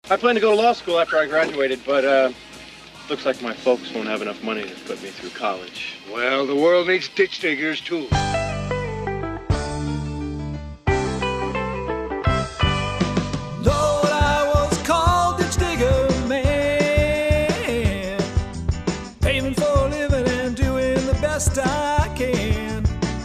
I plan to go to law school after I graduated, but looks like my folks won't have enough money to put me through college. Well, the world needs ditch diggers, too. Lord, I was called ditch digger man, paving for a living and doing the best I can.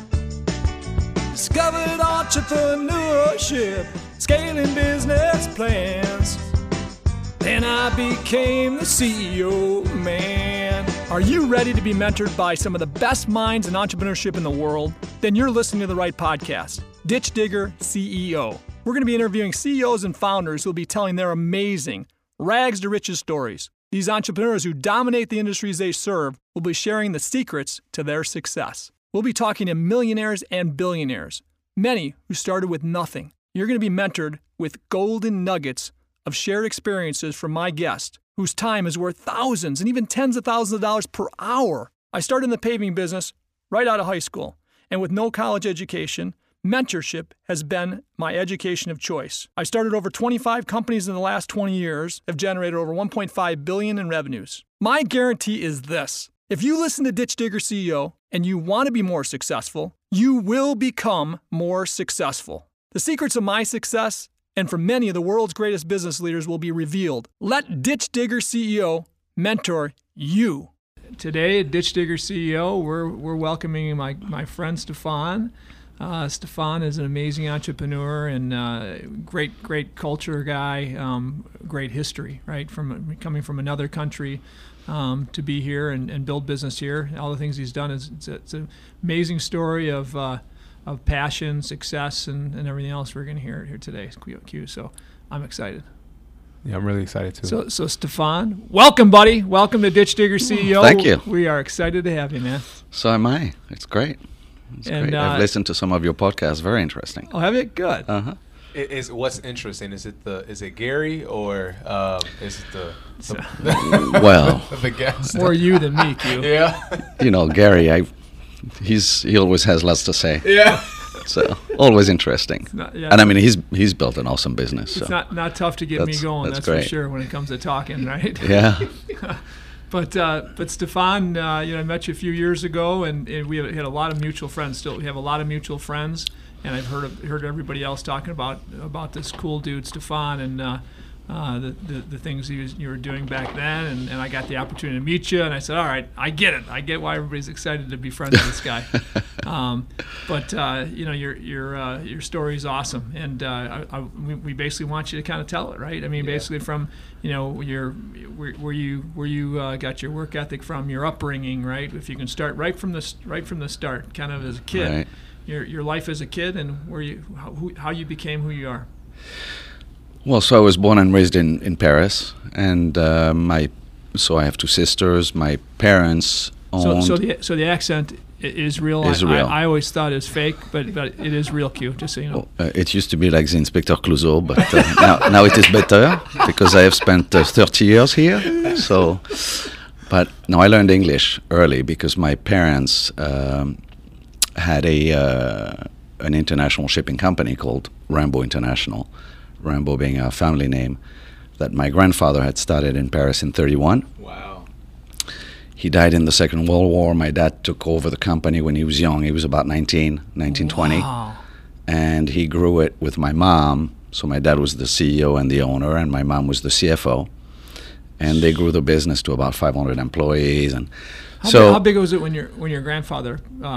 Discovered entrepreneurship, scaling business plans. Then I became the CEO man. Are you ready to be mentored by some of the best minds in entrepreneurship in the world? Then you're listening to the right podcast, Ditch Digger CEO. We're going to be interviewing CEOs and founders who will be telling their amazing, rags to riches stories. These entrepreneurs who dominate the industries they serve will be sharing the secrets to their success. We'll be talking to millionaires and billionaires, many who started with nothing. You're going to be mentored with golden nuggets of shared experiences from my guest, whose time is worth thousands and even tens of thousands of dollars per hour. I started in the paving business right out of high school, and with no college education, mentorship has been my education of choice. I started over 25 companies in the last 20 years, have generated over $1.5 billion in revenues. My guarantee is this: if you listen to Ditch Digger CEO and you want to be more successful, you will become more successful. The secrets of my success and for many of the world's greatest business leaders will be revealed. Let Ditch Digger CEO mentor you. Today at Ditch Digger CEO, we're welcoming my friend Stefan. Stefan is an amazing entrepreneur and great culture guy, great history, right? From coming from another country to be here and build business here. All the things he's done it's an amazing story of passion, success, and everything else we're going to hear here today. Q. So I'm excited. Yeah, I'm really excited too. So Stefan, welcome, buddy. Welcome to Ditch Digger CEO. Thank you. We are excited to have you, man. So am I. It's great. It's great. I've listened to some of your podcasts. Very interesting. Oh, have you? Good. Uh-huh. Is what's interesting? Is it Gary or is it the Well, the guest? More you than me, Q. Yeah. you know, Gary, he always has lots to say. Yeah. So always interesting. And I mean, he's built an awesome business. It's so not tough to get me going. That's great. for sure when it comes to talking, right? Yeah. But Stefan, I met you a few years ago, and we had a lot of mutual friends. Still, we have a lot of mutual friends, and I've heard everybody else talking about this cool dude, Stefan, and the things you were doing back then, and I got the opportunity to meet you, and I said, all right, I get it. I get why everybody's excited to be friends with this guy. Your story is awesome, and we basically want you to kind of tell it, right? I mean, basically from where you got your work ethic from, your upbringing, right? If you can start right from the start, kind of as a kid, right. Your life as a kid, and how you became who you are. Well, so I was born and raised in Paris, and I have two sisters. My parents owned. So the accent is real. I always thought it was fake, but it is real, Q. Just so you know. It used to be like the Inspector Clouseau, but now it is better because I have spent 30 years here. So, but no, I learned English early because my parents had an international shipping company called Rambo International. Rambo being our family name, that my grandfather had started in Paris in 1931. Wow. He died in the Second World War. My dad took over the company when he was young. He was about 1920. Wow. And he grew it with my mom. So my dad was the CEO and the owner, and my mom was the CFO. And they grew the business to about 500 employees. And how big was it when your grandfather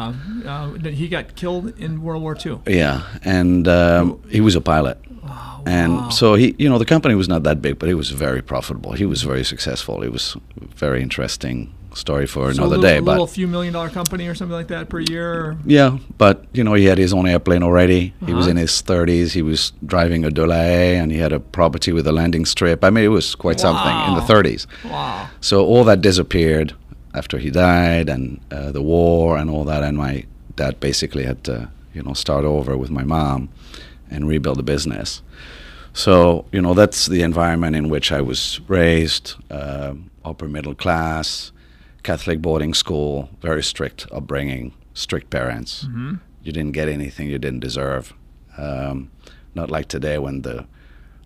he got killed in World War II? Yeah, and he was a pilot. Oh, and wow. so the company was not that big, but it was very profitable. He was very successful. It was a very interesting story for another day. A little few $1 million company or something like that per year? Or? Yeah, but he had his own airplane already. He was in his 30s. He was driving a De La Haye, and he had a property with a landing strip. I mean, it was quite something in the 30s. Wow. So all that disappeared after he died, and the war and all that, and my dad basically had to start over with my mom and rebuild the business. So that's the environment in which I was raised, upper middle class, Catholic boarding school, very strict upbringing, strict parents. Mm-hmm. You didn't get anything you didn't deserve. Not like today when the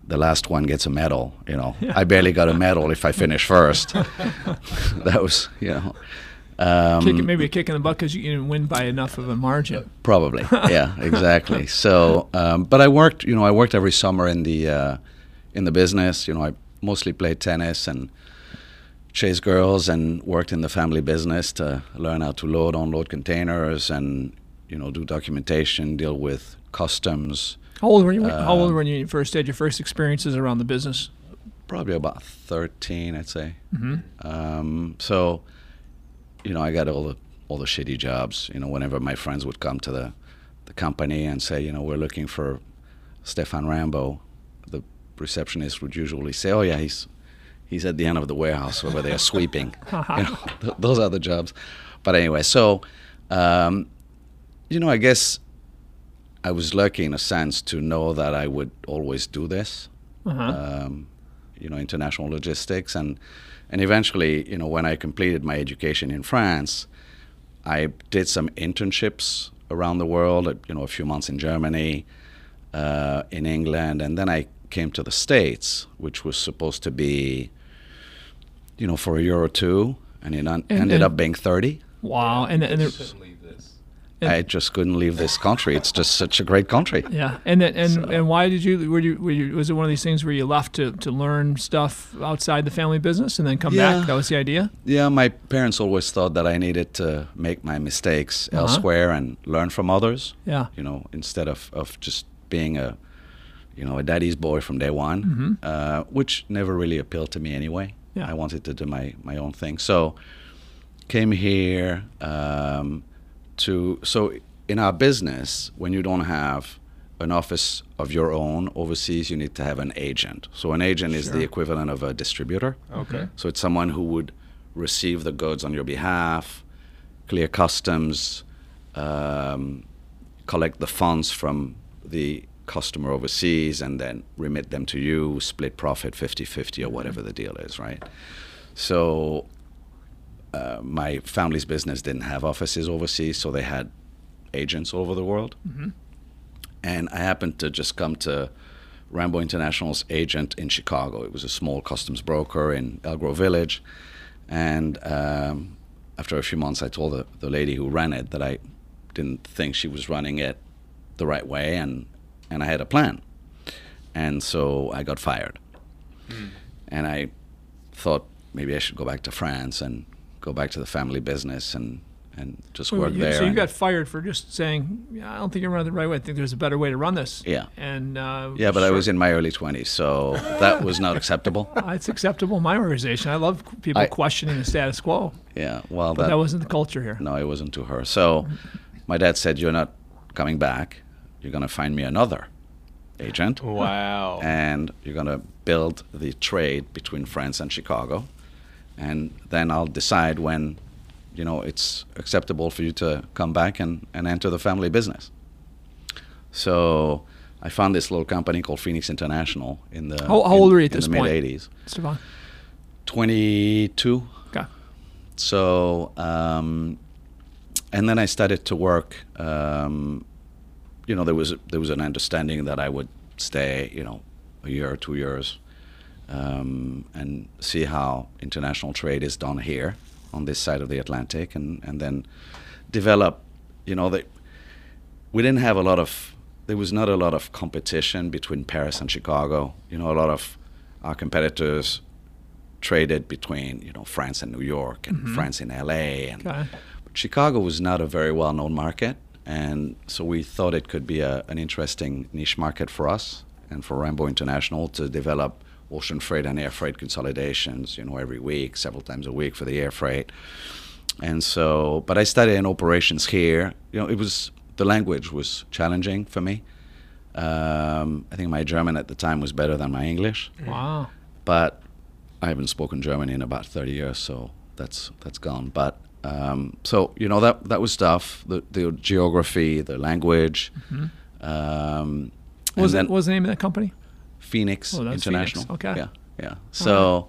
the last one gets a medal. You know, I barely got a medal if I finish first. That was, you know. Maybe a kick in the butt because you didn't win by enough of a margin. Probably, yeah, exactly. So, but I worked every summer in the business. You know, I mostly played tennis and chased girls and worked in the family business to learn how to load, unload containers, and you know, do documentation, deal with customs. How old were you? How old were you when you first had your first experiences around the business? Probably about 13, I'd say. Mm-hmm. So, you know, I got all the shitty jobs. You know, whenever my friends would come to the company and say, you know, we're looking for Stefan Rambo, the receptionist would usually say, oh yeah, he's at the end of the warehouse over there sweeping. You know, those are the jobs. But anyway, so you know, I guess I was lucky in a sense to know that I would always do this. You know, international logistics, and eventually, you know, when I completed my education in France, I did some internships around the world. You know, a few months in Germany, in England, and then I came to the States, which was supposed to be, you know, for a year or two, and it ended up being 30. Wow! And Shouldn't leave this. I just couldn't leave this country. It's just such a great country. Yeah, and why did you? Were you? Was it one of these things where you left to learn stuff outside the family business and then come back? That was the idea. Yeah, my parents always thought that I needed to make my mistakes elsewhere and learn from others. Yeah. You know, instead of just being a daddy's boy from day one, which never really appealed to me anyway. Yeah. I wanted to do my own thing. So came here. So in our business, when you don't have an office of your own overseas, you need to have an agent. So an agent is the equivalent of a distributor. Okay. So it's someone who would receive the goods on your behalf, clear customs, collect the funds from the customer overseas, and then remit them to you, split profit 50-50 or whatever the deal is, right? So my family's business didn't have offices overseas, so they had agents all over the world. And I happened to just come to Rambo International's agent in Chicago. It was a small customs broker in Elk Grove Village. And after a few months, I told the lady who ran it that I didn't think she was running it the right way, and I had a plan. And so I got fired. And I thought maybe I should go back to France and go back to the family business and just work there. So you got fired for just saying, I don't think you're running the right way. I think there's a better way to run this. Yeah. And yeah, but I was in my early 20s, so that was not acceptable. It's acceptable in my organization. I love people questioning the status quo. Yeah, well, but that wasn't the culture here. No, it wasn't to her. So my dad said, you're not coming back. You're going to find me another agent. Wow. And you're going to build the trade between France and Chicago. And then I'll decide when, you know, it's acceptable for you to come back and enter the family business. So I found this little company called Phoenix International in the How old were you at this point? point? Mid-'80s. Stefan? 22. Okay. So, and then I started to work. You know, there was an understanding that I would stay, you know, a year or 2 years. And see how international trade is done here on this side of the Atlantic, and then develop, you know, we didn't have there was not a lot of competition between Paris and Chicago. You know, a lot of our competitors traded between, you know, France and New York and France and LA. And but Chicago was not a very well-known market, and so we thought it could be an interesting niche market for us and for Rambo International to develop ocean freight and air freight consolidations, you know, every week, several times a week for the air freight. And so, but I studied in operations here. You know, the language was challenging for me. I think my German at the time was better than my English. Wow. But I haven't spoken German in about 30 years, so that's gone. But so, you know, that was tough. The geography, the language. What was the name of that company? Phoenix International. Phoenix. Okay. Yeah. So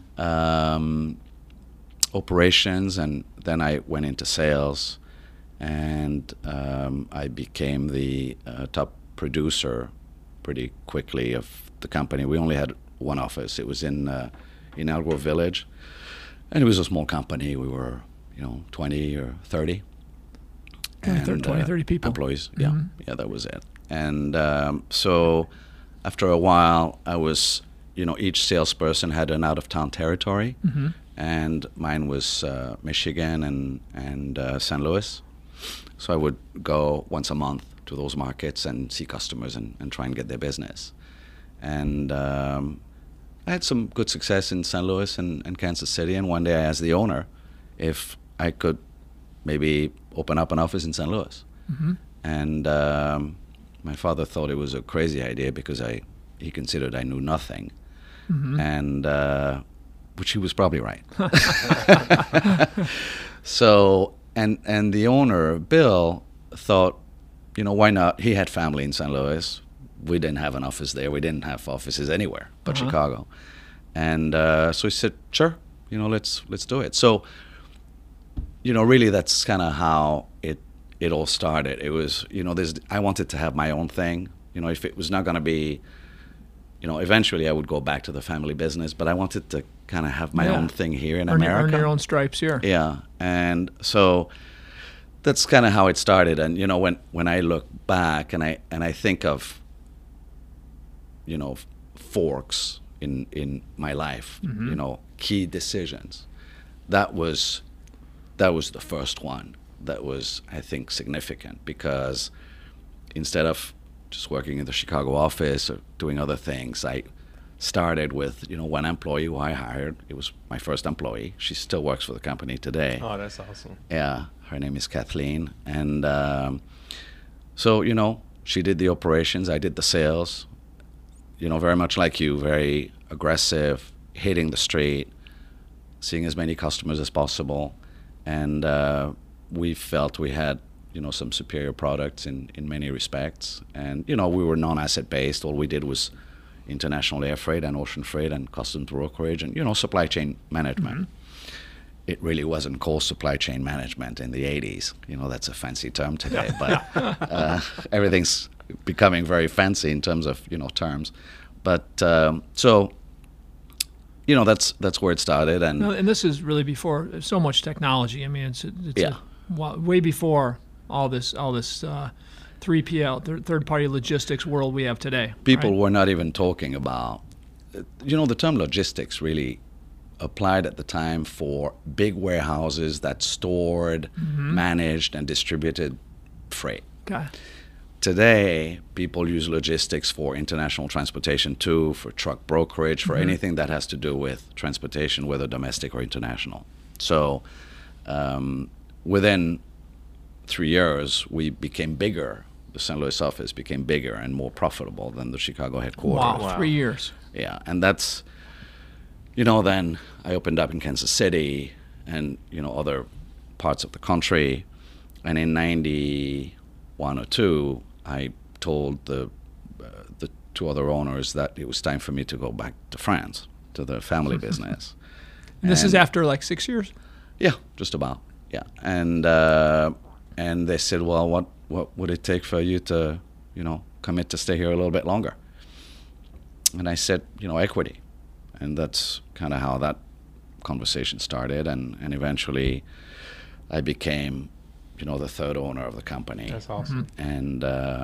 operations, and then I went into sales, and I became the top producer pretty quickly of the company. We only had one office. It was in Elk Grove Village, and it was a small company. We were, 20 or 30. 20, 30 people. Employees, yeah, that was it. And so after a while, I was, each salesperson had an out-of-town territory, and mine was Michigan and St. Louis. So I would go once a month to those markets and see customers and try and get their business. And I had some good success in St. Louis and Kansas City, and one day I asked the owner if I could maybe open up an office in St. Louis. And my father thought it was a crazy idea because he considered I knew nothing, and which he was probably right. So and the owner, Bill, thought, why not? He had family in St. Louis. We didn't have an office there. We didn't have offices anywhere but Chicago. And so he said, sure, let's do it. So, really that's kind of how it all started. It was, I wanted to have my own thing. If it was not going to be, eventually I would go back to the family business, but I wanted to kind of have my own thing here in America. Earn your own stripes here. Yeah, and so that's kind of how it started. And when I look back and I think of forks in my life, key decisions, that was the first one that was, I think, significant, because instead of just working in the Chicago office or doing other things, I started with one employee who I hired. It was my first employee. She still works for the company today. Oh, that's awesome. Yeah, her name is Kathleen. And so, she did the operations, I did the sales, very much like you, very aggressive, hitting the street, seeing as many customers as possible. And we felt we had, some superior products in many respects. And, we were non-asset based. All we did was international air freight and ocean freight and customs brokerage and, supply chain management. It really wasn't called supply chain management in the 80s. That's a fancy term today, but everything's becoming very fancy in terms of, terms. But so, that's where it started. And this is really before so much technology. I mean, it's way before all this 3PL, third-party logistics world we have today. People were not even talking about, the term logistics really applied at the time for big warehouses that stored, managed, and distributed freight. Okay. Today, people use logistics for international transportation too, for truck brokerage, for anything that has to do with transportation, whether domestic or international. So within 3 years, we became bigger. The St. Louis office became bigger and more profitable than the Chicago headquarters. Wow. 3 years. Yeah, and that's, then I opened up in Kansas City and, other parts of the country. And in 91 or 2, I told the two other owners that it was time for me to go back to France, to the family business. And this is after like 6 years? Yeah, just about. Yeah, and they said, well, what would it take for you to, commit to stay here a little bit longer? And I said, equity. And that's kind of how that conversation started. And eventually I became, the third owner of the company. That's awesome. And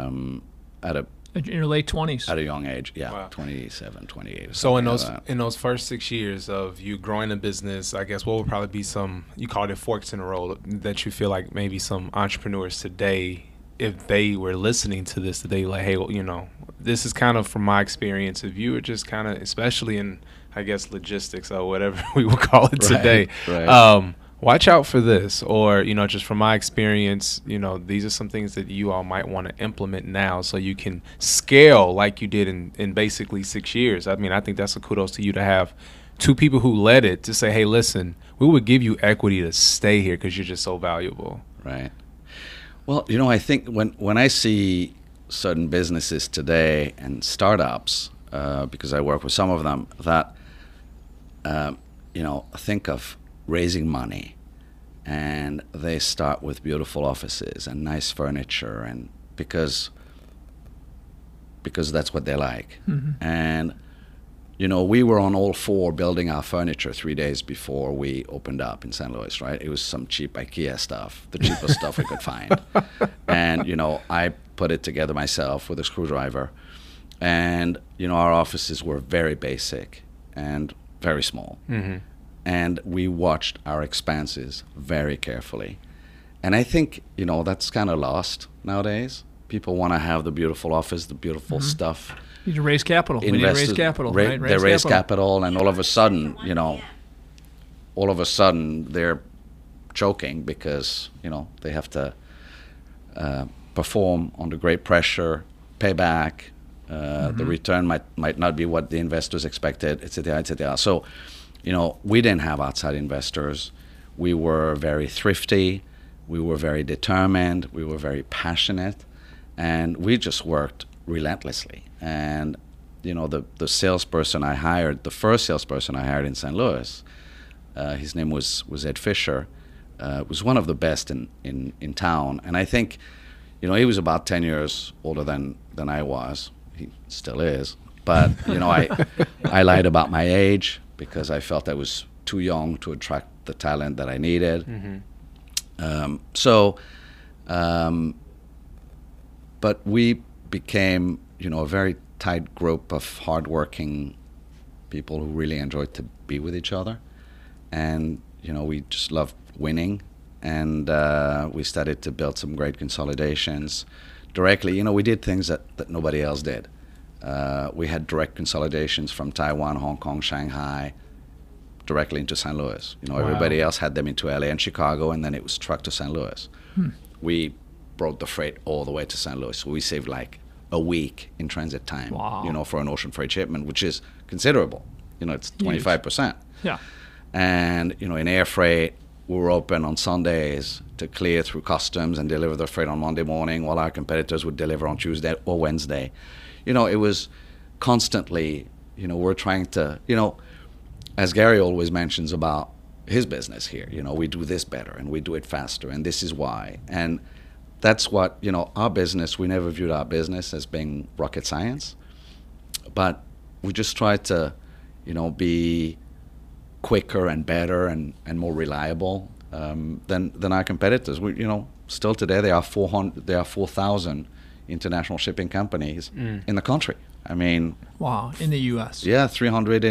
in your late 20s. At a young age, yeah, Wow. 27, 28. So in those first 6 years of you growing the business, I guess what would probably be some, you called it forks in the road, that you feel like maybe some entrepreneurs today, if they were listening to this, that they like, hey, well, this is kind of from my experience. If you were just kind of, especially in, I guess, logistics or whatever we would call it today, right. Watch out for this, or just from my experience, these are some things that you all might want to implement now so you can scale like you did in basically 6 years. I mean, I think that's a kudos to you to have two people who led it to say, hey, listen, we would give you equity to stay here because you're just so valuable. Right. Well, I think when I see certain businesses today and startups, because I work with some of them, that think of raising money, and they start with beautiful offices and nice furniture, and because because that's what they like. And you know, we were on all four building our furniture 3 days before we opened up in St. Louis, right? It was some cheap IKEA stuff, the cheapest stuff we could find. And, you know, I put it together myself with a screwdriver. And, you know, our offices were very basic and very small. And we watched our expenses very carefully. And I think, you know, that's kind of lost nowadays. People want to have the beautiful office, the beautiful stuff. You need to raise capital. We need to raise capital, right? They raise capital, and all of a sudden, you know, they're choking because, you know, they have to perform under great pressure, pay back. The return might not be what the investors expected, et cetera, et cetera. So, you know, we didn't have outside investors. We were very thrifty. We were very determined. We were very passionate. And we just worked relentlessly. And, you know, the salesperson I hired, the first salesperson I hired in St. Louis, his name was Ed Fisher, was one of the best in town. And I think, you know, he was about 10 years older than I was. He still is. But, you know, I lied about my age because I felt I was too young to attract the talent that I needed. But we became, you know, a very tight group of hardworking people who really enjoyed to be with each other. And, you know, we just loved winning. And we started to build some great consolidations directly. You know, we did things that nobody else did. We had direct consolidations from Taiwan, Hong Kong, Shanghai, directly into St. Louis. You know, everybody else had them into LA and Chicago, and then it was trucked to St. Louis. We brought the freight all the way to St. Louis. So we saved like a week in transit time, you know, for an ocean freight shipment, which is considerable. You know, it's 25%. Yeah. And, you know, in air freight, we were open on Sundays to clear through customs and deliver the freight on Monday morning, while our competitors would deliver on Tuesday or Wednesday. You know, it was constantly, you know, we're trying to, you know, as Gary always mentions about his business here, you know, we do this better and we do it faster, and this is why. And that's what, you know, our business, we never viewed our business as being rocket science, but we just tried to, you know, be quicker and better and more reliable than our competitors. We, you know, still today there are 4,000 international shipping companies in the country. I mean, wow, in the U.S. Yeah, 300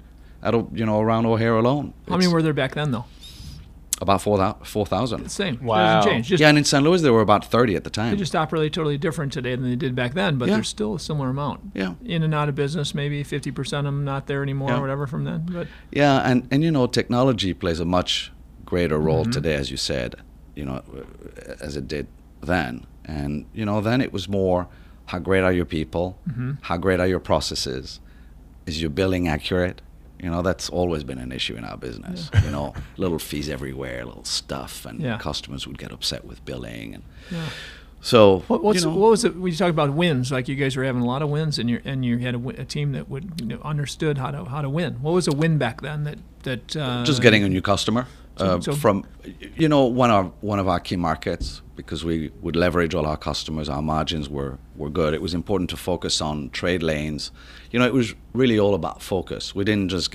around O'Hare alone. How many were there back then, though? About 4,000. Same. Wow. It hasn't changed. Just, yeah, and in St. Louis there were about 30 at the time. They just operate totally different today than they did back then, but there's still a similar amount. Yeah. In and out of business, maybe 50% of them not there anymore or whatever from then. But yeah, and you know, technology plays a much greater role today, as you said, you know, as it did then. And, you know, then it was more, how great are your people? How great are your processes? Is your billing accurate? You know, that's always been an issue in our business. You know, little fees everywhere, little stuff, and customers would get upset with billing. And so, what was it when you talk about wins? Like you guys were having a lot of wins, and you had a team that would, you know, understood how to win. What was a win back then? That just getting a new customer so from, you know, one of our key markets, because we would leverage all our customers. Our margins were good. It was important to focus on trade lanes. You know, it was really all about focus. We didn't just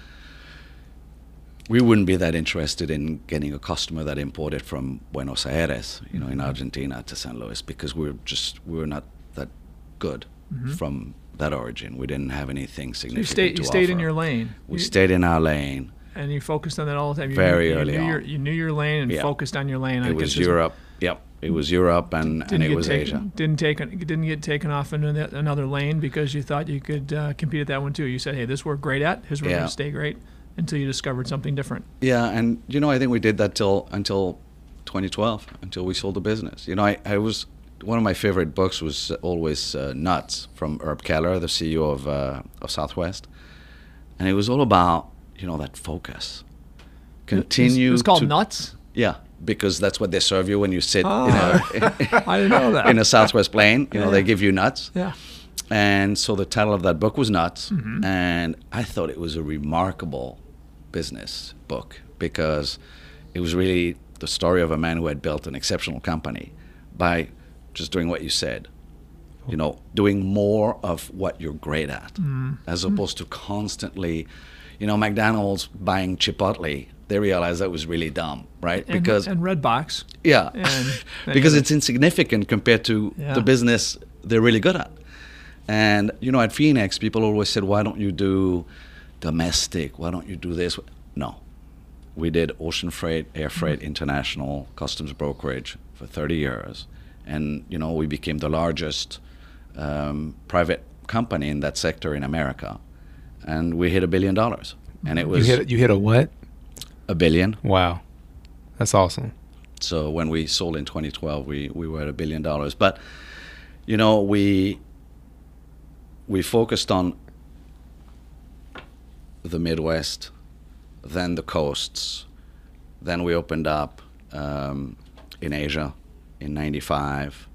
we wouldn't be that interested in getting a customer that imported from Buenos Aires, you know, in Argentina to St. Louis, because we were not that good from that origin. We didn't have anything significant to offer. You stayed in your lane. We stayed in our lane. And you focused on that all the time. You knew your lane and focused on your lane. It was Europe. Yep. It was Europe and it was Asia. Didn't get taken off into another lane because you thought you could compete at that one too. You said, hey, this we're great at. Here's where we're going to stay great, until you discovered something different. Yeah, and, you know, I think we did that until 2012, until we sold the business. You know, I was, one of my favorite books was always Nuts, from Herb Keller, the CEO of Southwest. And it was all about, you know, that focus. It was called Nuts? Yeah, because that's what they serve you when you sit I didn't know that. in a Southwest plane. You know, they give you nuts. Yeah. And so the title of that book was Nuts. And I thought it was a remarkable business book, because it was really the story of a man who had built an exceptional company by just doing what you said. you know, doing more of what you're great at, as opposed to constantly, you know, McDonald's buying Chipotle. They realized that was really dumb, right? And Redbox. Yeah, And because it's insignificant compared to the business they're really good at. And, you know, at Phoenix, people always said, why don't you do domestic? Why don't you do this? No. We did ocean freight, air freight, international, customs brokerage for 30 years. And, you know, we became the largest private company in that sector in America. And we hit $1 billion. And it was... You hit a what? $1 billion. Wow. That's awesome. So when we sold in 2012, we were at $1 billion. But, you know, we focused on the Midwest, then the coasts, then we opened up in Asia in 95.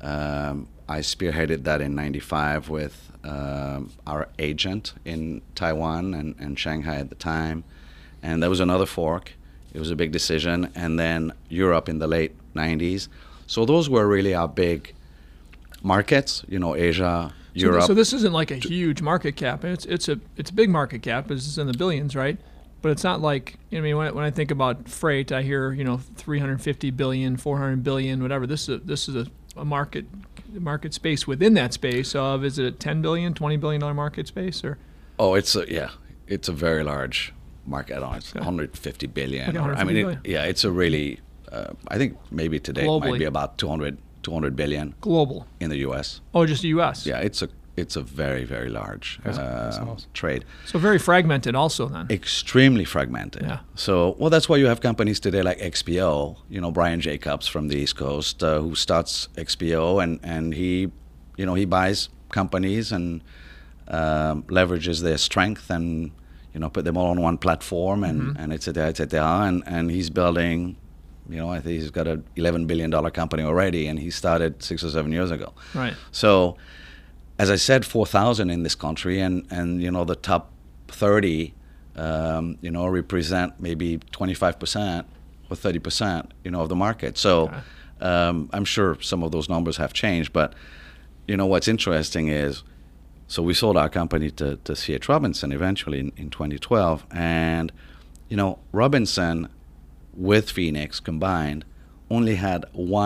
I spearheaded that in 95 with our agent in Taiwan and Shanghai at the time. And there was another fork. It was a big decision. And then Europe in the late 90s. So those were really our big markets, you know, Asia, Europe. So this isn't like a huge market cap. It's a big market cap. It's in the billions, right? But it's not like, I mean, when I think about freight, I hear, you know, 350 billion, 400 billion, whatever. This is a market space within that space of, is it a 10 billion, 20 billion dollar market space, or? Oh, it's a very large market. I don't know, it's 150 billion. Okay, 150 billion. It's a really, I think maybe today it might be about 200 billion global in the U.S. Oh, just the U.S. Yeah, it's a very, very large That's awesome. trade. So very fragmented also then. Extremely fragmented. Yeah. So, well, that's why you have companies today like XPO, you know, Brian Jacobs from the East Coast, who starts XPO and he, you know, he buys companies and leverages their strength and, you know, put them all on one platform and et cetera, and he's building, you know, I think he's got an $11 billion company already, and he started 6 or 7 years ago. Right. So, as I said, 4,000 in this country, and you know, the top 30, you know, represent maybe 25% or 30%, you know, of the market. So, I'm sure some of those numbers have changed, but you know, what's interesting is, so we sold our company to C.H. Robinson eventually in 2012, and you know, Robinson with Phoenix combined only had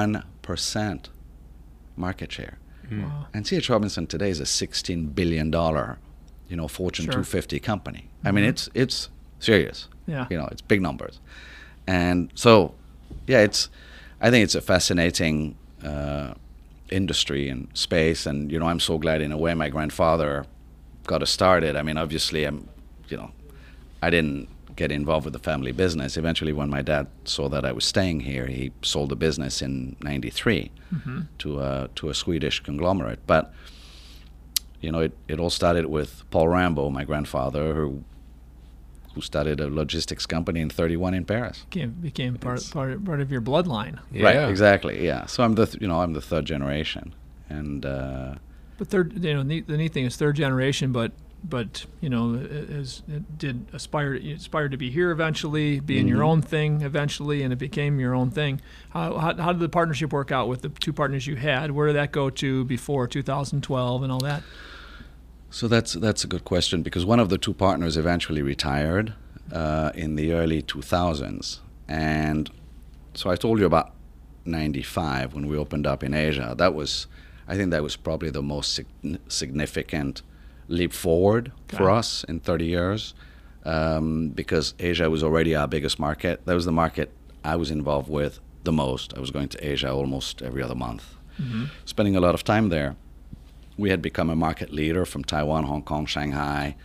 1% market share. Wow. And C.H. Robinson today is a $16 billion, you know, Fortune 250 company. I mean, it's serious. Yeah. You know, it's big numbers. And so, yeah, I think it's a fascinating industry and space. And, you know, I'm so glad in a way my grandfather got us started. I mean, obviously, I didn't get involved with the family business. Eventually, when my dad saw that I was staying here, he sold the business in '93 to a Swedish conglomerate. But you know, it all started with Paul Rambo, my grandfather, who started a logistics company in '31 in Paris. Became part of your bloodline. Yeah. Right, exactly. Yeah. So I'm the third generation, and but the neat thing is third generation, but you know, did aspire to be here eventually, be in your own thing eventually, and it became your own thing. How did the partnership work out with the two partners you had? Where did that go to before 2012 and all that? So that's a good question, because one of the two partners eventually retired in the early 2000s, and so I told you about '95 when we opened up in Asia. I think that was probably the most significant leap forward for us in 30 years, because Asia was already our biggest market. That was the market I was involved with the most. I was going to Asia almost every other month, spending a lot of time there. We had become a market leader from Taiwan, Hong Kong, Shanghai,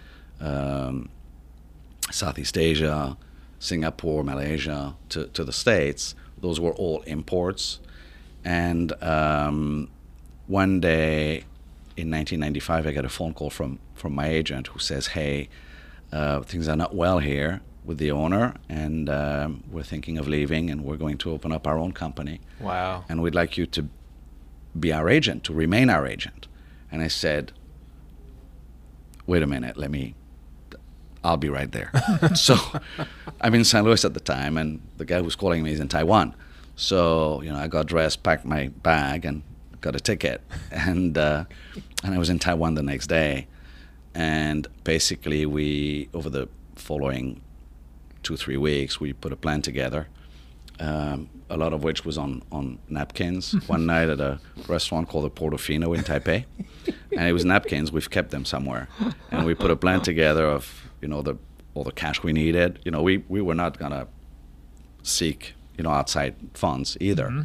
Southeast Asia, Singapore, Malaysia, to the States. Those were all imports. And one day in 1995, I got a phone call from my agent who says, hey, things are not well here with the owner, and we're thinking of leaving, and we're going to open up our own company. Wow. And we'd like you to be our agent, to remain our agent. And I said, wait a minute, I'll be right there. So I'm in St. Louis at the time, and the guy who's calling me is in Taiwan. So, you know, I got dressed, packed my bag, and got a ticket, and I was in Taiwan the next day, and basically we, over the following 2-3 weeks, we put a plan together, a lot of which was on napkins. One night at a restaurant called the Portofino in Taipei, and it was napkins. We've kept them somewhere, and we put a plan together of all the cash we needed. We were not gonna seek outside funds either.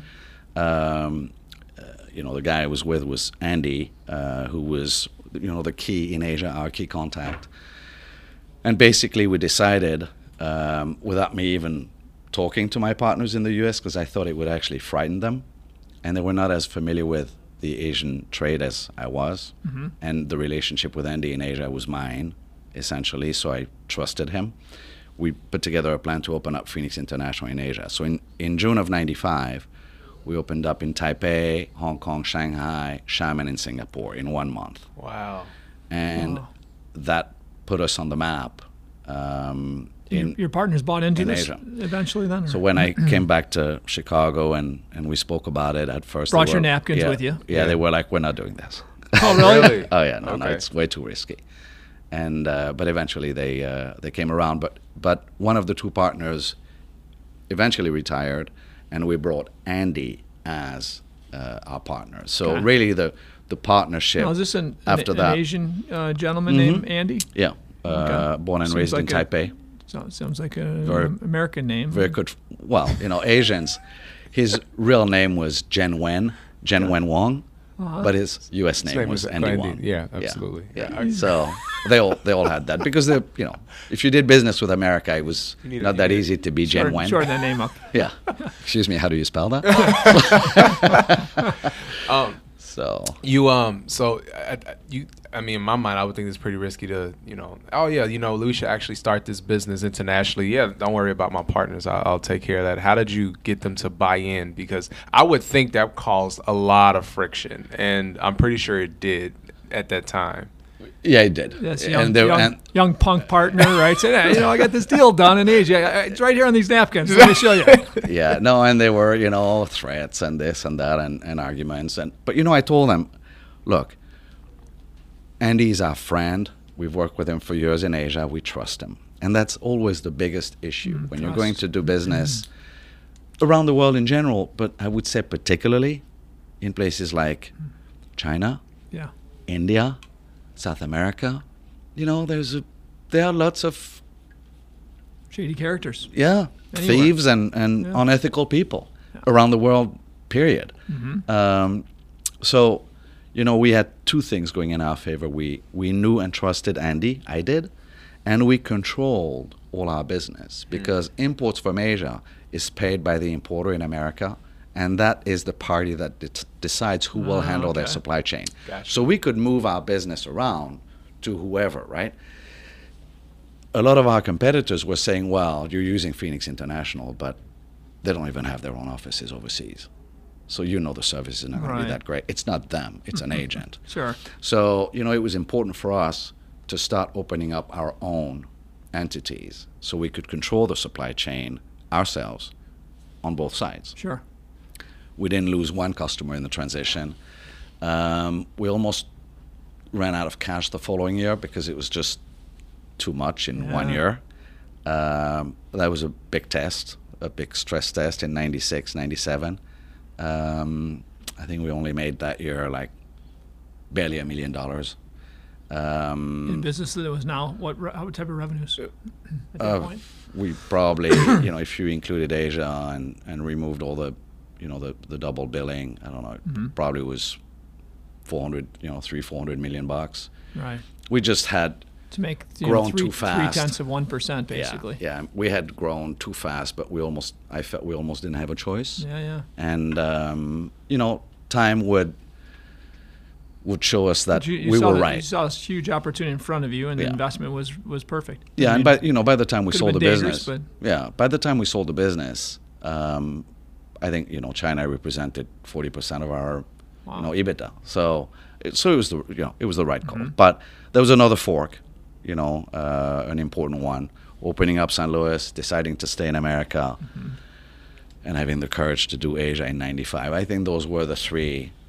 The guy I was with was Andy, who was the key in Asia, our key contact. And basically we decided, without me even talking to my partners in the US, because I thought it would actually frighten them, and they were not as familiar with the Asian trade as I was, and the relationship with Andy in Asia was mine, essentially, so I trusted him. We put together a plan to open up Phoenix International in Asia. So in June of '95, we opened up in Taipei, Hong Kong, Shanghai, Xiamen, and Singapore in 1 month. Wow. And that put us on the map. Your partners bought into this Asia. eventually then? So when I came back to Chicago and we spoke about it at first. Brought your napkins with you? Yeah, they were like, we're not doing this. Oh, really? Oh, yeah, no, Okay. it's way too risky. And but eventually they came around. But one of the two partners eventually retired, and we brought Andy as our partner. So Okay. really the partnership Now, is this an after that. Asian gentleman named Andy? Yeah, Okay. born and Seems raised in like Taipei. Sounds like an Very- American name. Very good. Well, Asians. His real name was Jen Wen Wong, but his U.S. name was Andy Wong. Yeah, absolutely. Yeah. So they all had that because if you did business with America, it was not that easy to be Jen Wen. Shorten that name up. Yeah. Excuse me. How do you spell that? So I mean, in my mind, I would think it's pretty risky to, we should actually start this business internationally. Yeah, don't worry about my partners. I'll take care of that. How did you get them to buy in? Because I would think that caused a lot of friction, and I'm pretty sure it did at that time. yeah, it did. That's And young punk partner, right? Say, hey, I got this deal done in Asia. It's right here on these napkins. Let me show you. yeah, no, and they were, threats and this and that and arguments. But I told them, look, Andy's our friend. We've worked with him for years in Asia. We trust him. And that's always the biggest issue when you're going to do business around the world in general, but I would say particularly in places like China, Yeah. India, South America. There are lots of Shady characters. Anywhere. Thieves and unethical people around the world, period. So, we had two things going in our favor. We knew and trusted Andy, I did, and we controlled all our business because imports from Asia is paid by the importer in America, and that is the party that decides who will handle their supply chain. Gotcha. So we could move our business around to whoever, right? A lot of our competitors were saying, well, you're using Phoenix International, but they don't even have their own offices overseas. So the service is not going to be that great. It's not them. It's an agent. Sure. So, it was important for us to start opening up our own entities so we could control the supply chain ourselves on both sides. Sure. We didn't lose one customer in the transition. We almost ran out of cash the following year because it was just too much in 1 year. That was a big test, a big stress test in 96, 97. I think we only made that year like barely $1 million. In business that was now, what type of revenues at that point? We probably, if you included Asia and removed all the, the double billing, I don't know, it probably was 400 million bucks. Right. We just had To make grown too fast. 0.3% basically. Yeah, we had grown too fast, but I felt we almost didn't have a choice. Yeah. And time would show us that You we saw were that- right. You saw this huge opportunity in front of you, and the investment was perfect. Yeah, and by the time we could've sold the been dangerous, business, by the time we sold the business, I think China represented 40% of our EBITDA. So it was the right call. But there was another fork, an important one, opening up St. Louis, deciding to stay in America, and having the courage to do Asia in '95. I think those were the three,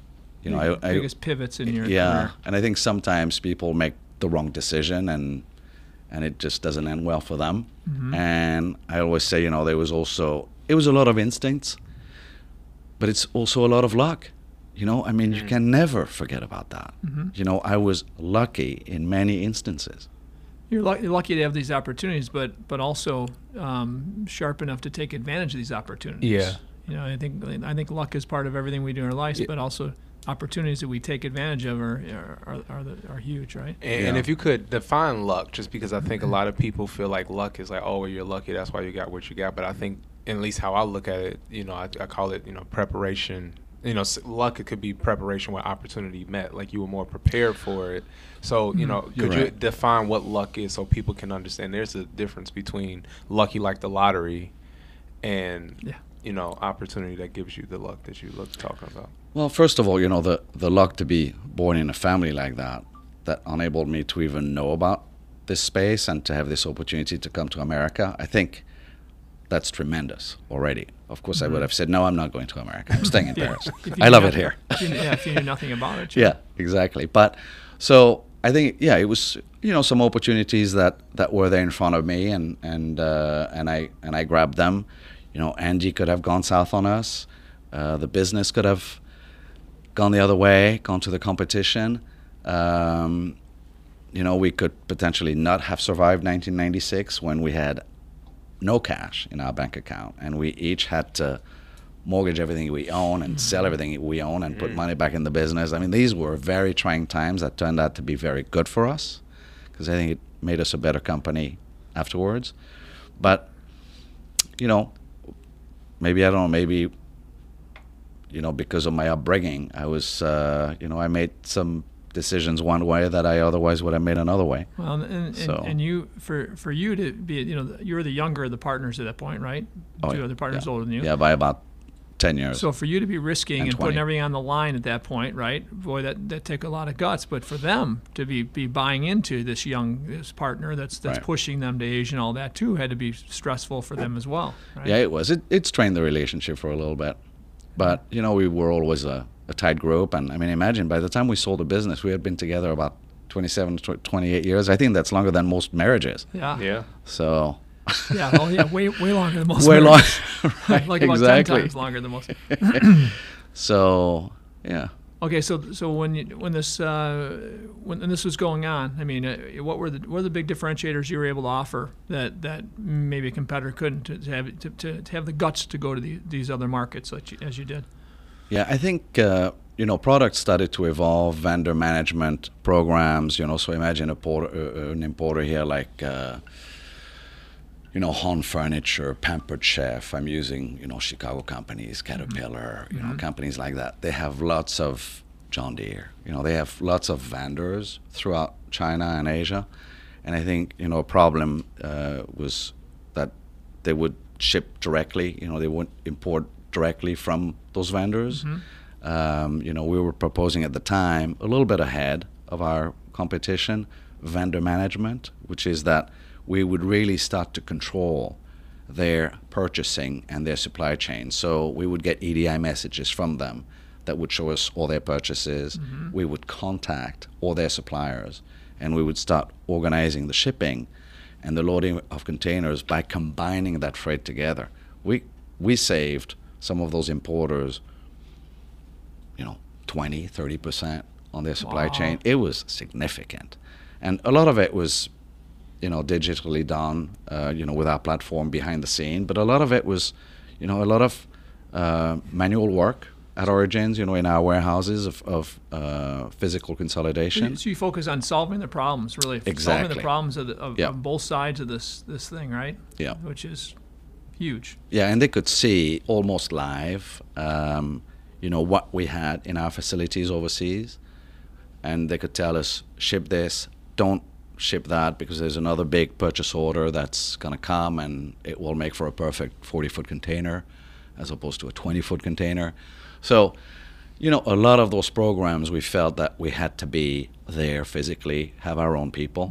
You know, biggest pivots in your yeah, career. and I think sometimes people make the wrong decision and it just doesn't end well for them. And I always say, you know, it was a lot of instincts, but it's also a lot of luck. You know, I mean, you can never forget about that. You know, I was lucky in many instances. You're lucky to have these opportunities, but also sharp enough to take advantage of these opportunities. Yeah. You know, I think luck is part of everything we do in our lives, but also opportunities that we take advantage of are huge, right? And if you could define luck, just because I think a lot of people feel like luck is like, oh, well, you're lucky, that's why you got what you got. But I think, at least how I look at it, you know, I call it, you know, preparation. You know, luck, it could be preparation with opportunity met, like you were more prepared for it. So, you know, could you define what luck is so people can understand there's a difference between lucky like the lottery and, you know, opportunity that gives you the luck that you look talking about? Well, first of all, you know, the luck to be born in a family like that enabled me to even know about this space and to have this opportunity to come to America. I think that's tremendous already. Of course, I would have said, no, I'm not going to America. I'm staying in Paris. I love it here. If you knew nothing about it. Yeah, exactly. But so I think, it was, you know, some opportunities that were there in front of me, and I grabbed them. You know, Andy could have gone south on us. The business could have gone the other way, gone to the competition. You know, we could potentially not have survived 1996 when we had no cash in our bank account, and we each had to mortgage everything we own and sell everything we own and put money back in the business. I mean, these were very trying times that turned out to be very good for us, because I think it made us a better company afterwards. But, you know, maybe, you know, because of my upbringing, I was, you know, I made some decisions one way that I otherwise would have made another way. Well, and you, for you to be, you know, you were the younger of the partners at that point, right? Two other partners older than you. Yeah, by about 10 years. So for you to be risking and putting everything on the line at that point, right? Boy, that took a lot of guts. But for them to be buying into this partner that's pushing them to Asia and all that too had to be stressful for them as well, right? Yeah, it was. It strained the relationship for a little bit. But, you know, we were always a tight group. And, I mean, imagine, by the time we sold the business, we had been together about 27, 28 years. I think that's longer than most marriages. Yeah. Yeah. So... way longer than most. Way long, right, like about exactly. 10 times longer than most. So, yeah. Okay, so when this was going on, I mean, what were the big differentiators you were able to offer that maybe a competitor couldn't, to have the guts to go to these other markets as you did? Yeah, I think you know, products started to evolve, vendor management programs. You know, so imagine an importer here like. You know, Hon Furniture, Pampered Chef. I'm using, you know, Chicago companies, Caterpillar, you know, companies like that. They have lots of John Deere. You know, they have lots of vendors throughout China and Asia. And I think, you know, a problem was that they would ship directly. You know, they wouldn't import directly from those vendors. You know, we were proposing at the time, a little bit ahead of our competition, vendor management, which is that we would really start to control their purchasing and their supply chain. So we would get EDI messages from them that would show us all their purchases. We would contact all their suppliers, and we would start organizing the shipping and the loading of containers by combining that freight together. We saved some of those importers, you know, 20, 30% on their supply chain. It was significant. And a lot of it was, you know, digitally done, you know, with our platform behind the scene. But a lot of it was, you know, a lot of manual work at Origins, you know, in our warehouses of physical consolidation. So you focus on solving the problems, really. Exactly. Solving the problems of both sides of this thing, right? Yeah. Which is huge. Yeah, and they could see almost live, you know, what we had in our facilities overseas. And they could tell us, ship this, don't ship that, because there's another big purchase order that's going to come and it will make for a perfect 40-foot container as opposed to a 20-foot container. So, you know, a lot of those programs, we felt that we had to be there physically, have our own people.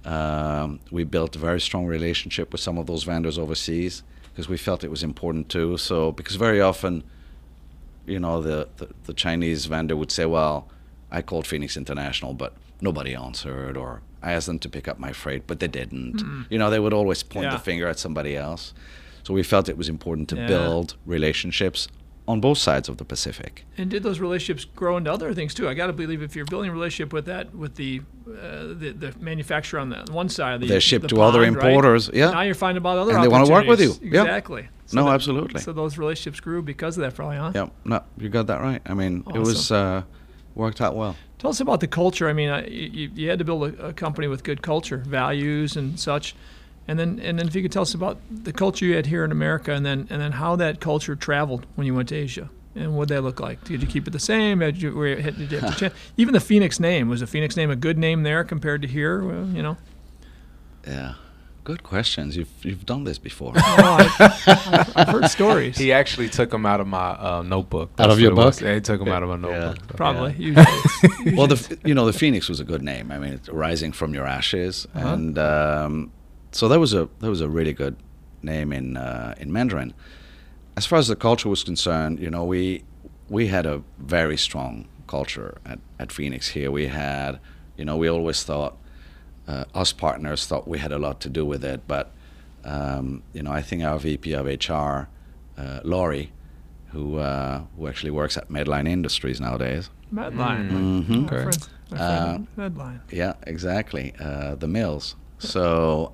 We built a very strong relationship with some of those vendors overseas because we felt it was important too. So, because very often the Chinese vendor would say, well, I called Phoenix International, but nobody answered, or I asked them to pick up my freight, but they didn't. They would always point the finger at somebody else. So we felt it was important to build relationships on both sides of the Pacific. And did those relationships grow into other things too? I got to believe if you're building a relationship with the manufacturer on the one side, they ship to other importers, right? yeah. Now you're finding about other and they want to work with you, exactly. Yeah. So absolutely. So those relationships grew because of that, probably, huh? Yeah, no, you got that right. I mean, awesome. It was worked out well. Tell us about the culture. I mean, you had to build a company with good culture, values, and such. And then if you could tell us about the culture you had here in America, and then how that culture traveled when you went to Asia, and what that looked like. Did you keep it the same? Did you have to even the Phoenix name, was the Phoenix name a good name there compared to here? Well, Yeah, good questions. You've done this before. I've heard stories. He actually took them out of my notebook. Out of your book? Yeah, he took them out of my notebook. Yeah. Probably. Yeah. Usually Well, the Phoenix was a good name. I mean, it's rising from your ashes, and so that was a really good name in Mandarin. As far as the culture was concerned, we had a very strong culture at Phoenix here. We had, we always thought, us partners thought we had a lot to do with it, but I think our VP of HR, Laurie, who actually works at Medline Industries nowadays. Medline. Mm-hmm. My friend Medline. Yeah, exactly. The mills. So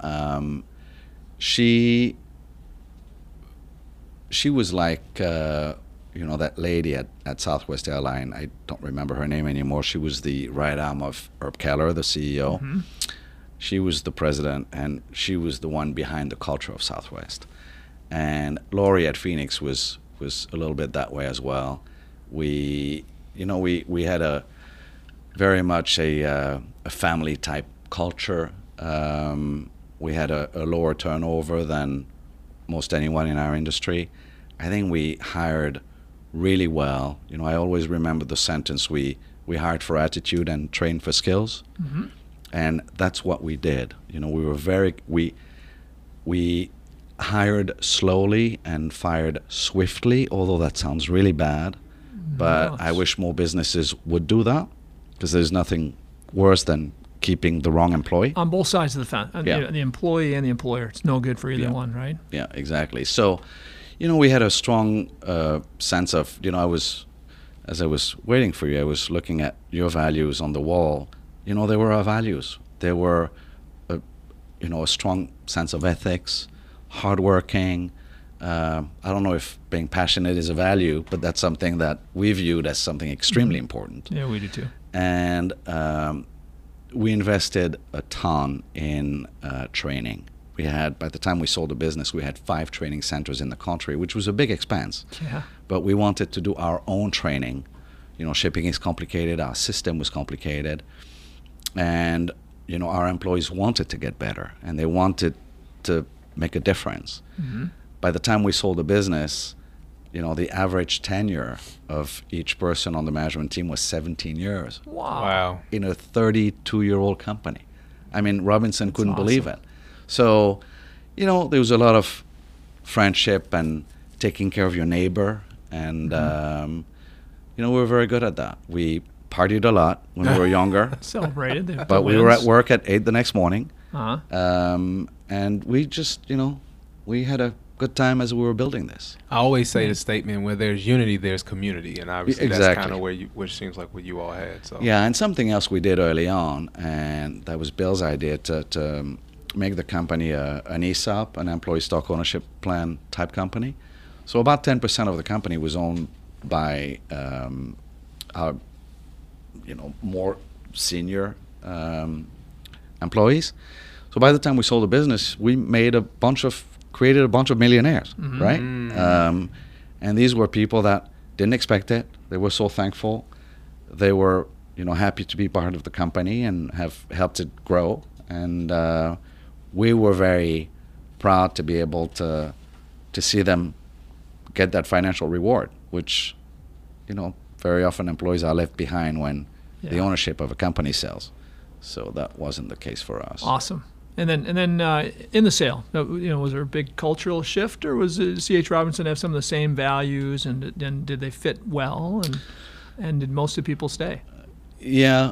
she was like that lady at Southwest Airlines. I don't remember her name anymore. She was the right arm of Herb Keller, the CEO. Mm-hmm. She was the president, and she was the one behind the culture of Southwest. And Laurie at Phoenix was a little bit that way as well. We had a very much a family type culture. We had a lower turnover than most anyone in our industry. I think we hired really well. I always remember the sentence, we hired for attitude and trained for skills. Mm-hmm. And that's what we did. We hired slowly and fired swiftly, although that sounds really bad. But I wish more businesses would do that, because there's nothing worse than keeping the wrong employee. On both sides of the fence, the employee and the employer. It's no good for either one, right? Yeah, exactly. So, we had a strong sense of, as I was waiting for you, I was looking at your values on the wall. They were our values. They were, a strong sense of ethics, hardworking. I don't know if being passionate is a value, but that's something that we viewed as something extremely important. Yeah, we do too. And we invested a ton in training. We had, by the time we sold the business, we had 5 training centers in the country, which was a big expense. Yeah. But we wanted to do our own training. Shipping is complicated. Our system was complicated. And, our employees wanted to get better, and they wanted to make a difference. Mm-hmm. By the time we sold the business, the average tenure of each person on the management team was 17 years. Wow. In a 32-year-old company. I mean, Robinson couldn't believe it. So, there was a lot of friendship and taking care of your neighbor. And, we were very good at that. We partied a lot when we were younger. Celebrated. But we were at work at 8 the next morning. Uh-huh. And we just, we had a good time as we were building this. I always say the statement, where there's unity, there's community, and obviously that's kind of which seems like what you all had. So yeah, and something else we did early on, and that was Bill's idea, to make the company an ESOP, an employee stock ownership plan type company. So about 10% of the company was owned by our, more senior employees. So by the time we sold the business, we created a bunch of millionaires, mm-hmm. right? And these were people that didn't expect it. They were so thankful. They were, happy to be part of the company and have helped it grow. And we were very proud to be able to see them get that financial reward, which, very often employees are left behind when the ownership of a company sells. So that wasn't the case for us. Awesome. And then in the sale, was there a big cultural shift, or was C.H. Robinson have some of the same values, and did they fit well, and did most of the people stay? Yeah,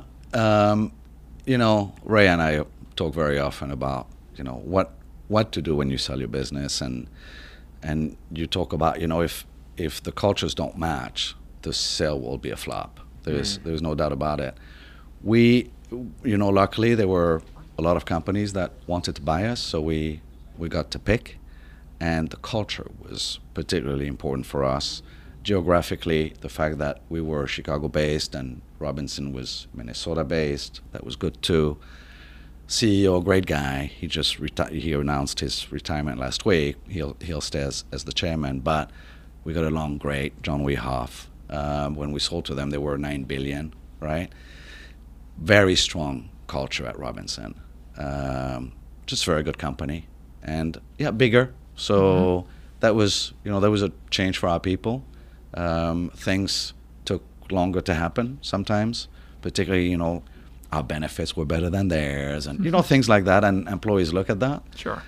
Ray and I talk very often about what to do when you sell your business, and you talk about if the cultures don't match, the sale will be a flop. There's no doubt about it. We, luckily there were a lot of companies that wanted to buy us, so we got to pick, and the culture was particularly important for us. Geographically, the fact that we were Chicago-based and Robinson was Minnesota-based, that was good too. CEO, great guy. He just he announced his retirement last week. He'll stay as the chairman, but we got along great. John Wehoff. When we sold to them, they were $9 billion, right? Very strong culture at Robinson. Just very good company, and bigger. So that was a change for our people. Things took longer to happen sometimes, particularly our benefits were better than theirs, and things like that, and employees look at that. Sure.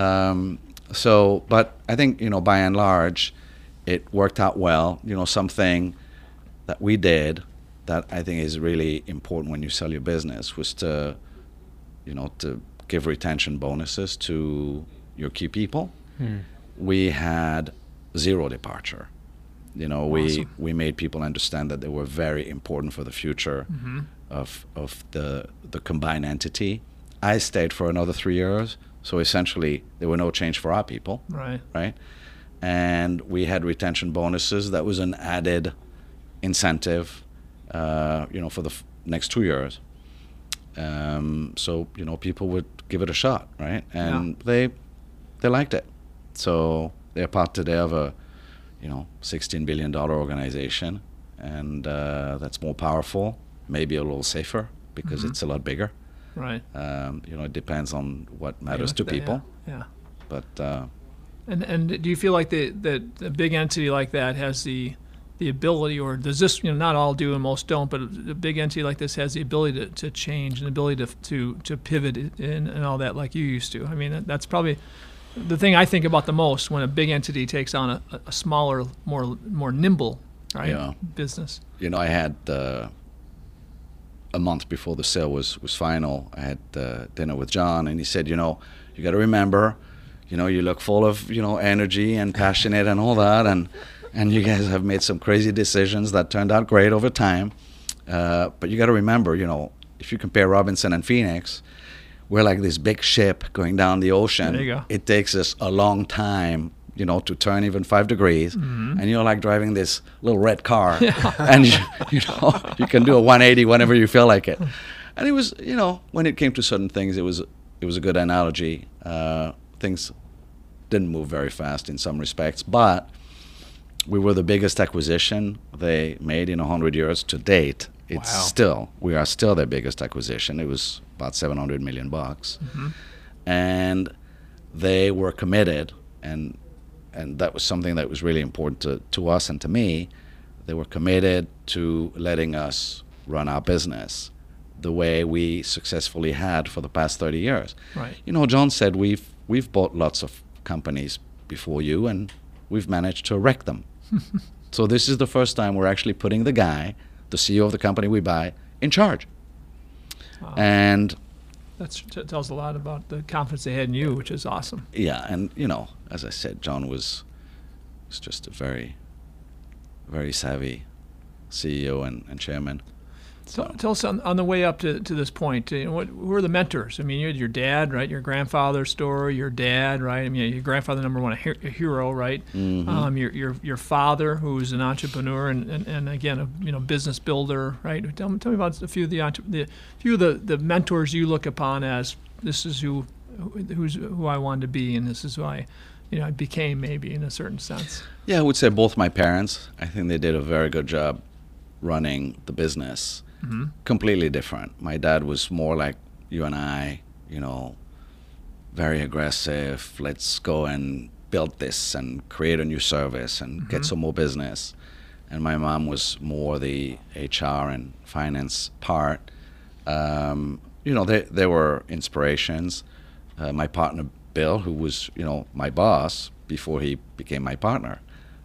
But I think by and large, it worked out well. Something that we did that I think is really important when you sell your business was to give retention bonuses to your key people. We had 0 departure. Awesome. We made people understand that they were very important for the future of the combined entity. I stayed for another 3 years, so essentially there were no change for our people. Right. And we had retention bonuses. That was an added incentive, for the next 2 years. So people would give it a shot, right? And they liked it. So they're part today of a $16 billion organization, and that's more powerful, maybe a little safer because it's a lot bigger. Right. It depends on what matters to people. Yeah. But and do you feel like that a big entity like that has the ability, or does this, not all do and most don't, but a big entity like this has the ability to change and the ability to pivot and all that like you used to? I mean, that's probably the thing I think about the most when a big entity takes on a smaller, more nimble, business. I had a month before the sale was final, I had dinner with John, and he said, you got to remember, you look full of energy and passionate and all that, and you guys have made some crazy decisions that turned out great over time, but you got to remember, if you compare Robinson and Phoenix, we're like this big ship going down the ocean. There you go. It takes us a long time, to turn even 5 degrees, and you're like driving this little red car, and you can do a 180 whenever you feel like it. And it was, when it came to certain things, it was a good analogy. Things didn't move very fast in some respects, but we were the biggest acquisition they made in 100 years to date. We are still their biggest acquisition. It was about $700 million, and they were committed, and that was something that was really important to us and to me. They were committed to letting us run our business the way we successfully had for the past 30 years. Right. John said we've bought lots of companies before you, and we've managed to wreck them. So this is the first time we're actually putting the guy, the CEO of the company we buy, in charge. Wow. And that tells a lot about the confidence they had in you, which is awesome. Yeah, and as I said, John was just a very, very savvy CEO and chairman. So tell us on the way up to this point, who were the mentors? I mean, you had your dad, right? Your grandfather's story, your dad, right? I mean, your grandfather, number one, a hero, right? Your father, who was an entrepreneur and again a business builder, right? Tell me about a few of the mentors you look upon as this is who I wanted to be, and this is who I became, maybe in a certain sense. Yeah, I would say both my parents. I think they did a very good job running the business. Completely different. My dad was more like you and I, very aggressive. Let's go and build this and create a new service and get some more business. And my mom was more the HR and finance part. They were inspirations. my partner Bill, who was, my boss before he became my partner.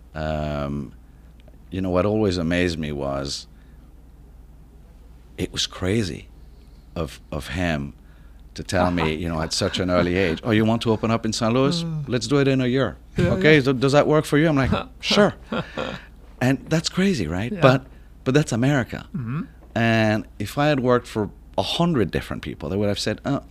What always amazed me was it was crazy of him to tell me, at such an early age, oh, you want to open up in St. Louis? Let's do it in a year. Okay, so does that work for you? I'm like, sure. And that's crazy, right? Yeah. But that's America. Mm-hmm. And if I had worked for 100 different people, they would have said, oh,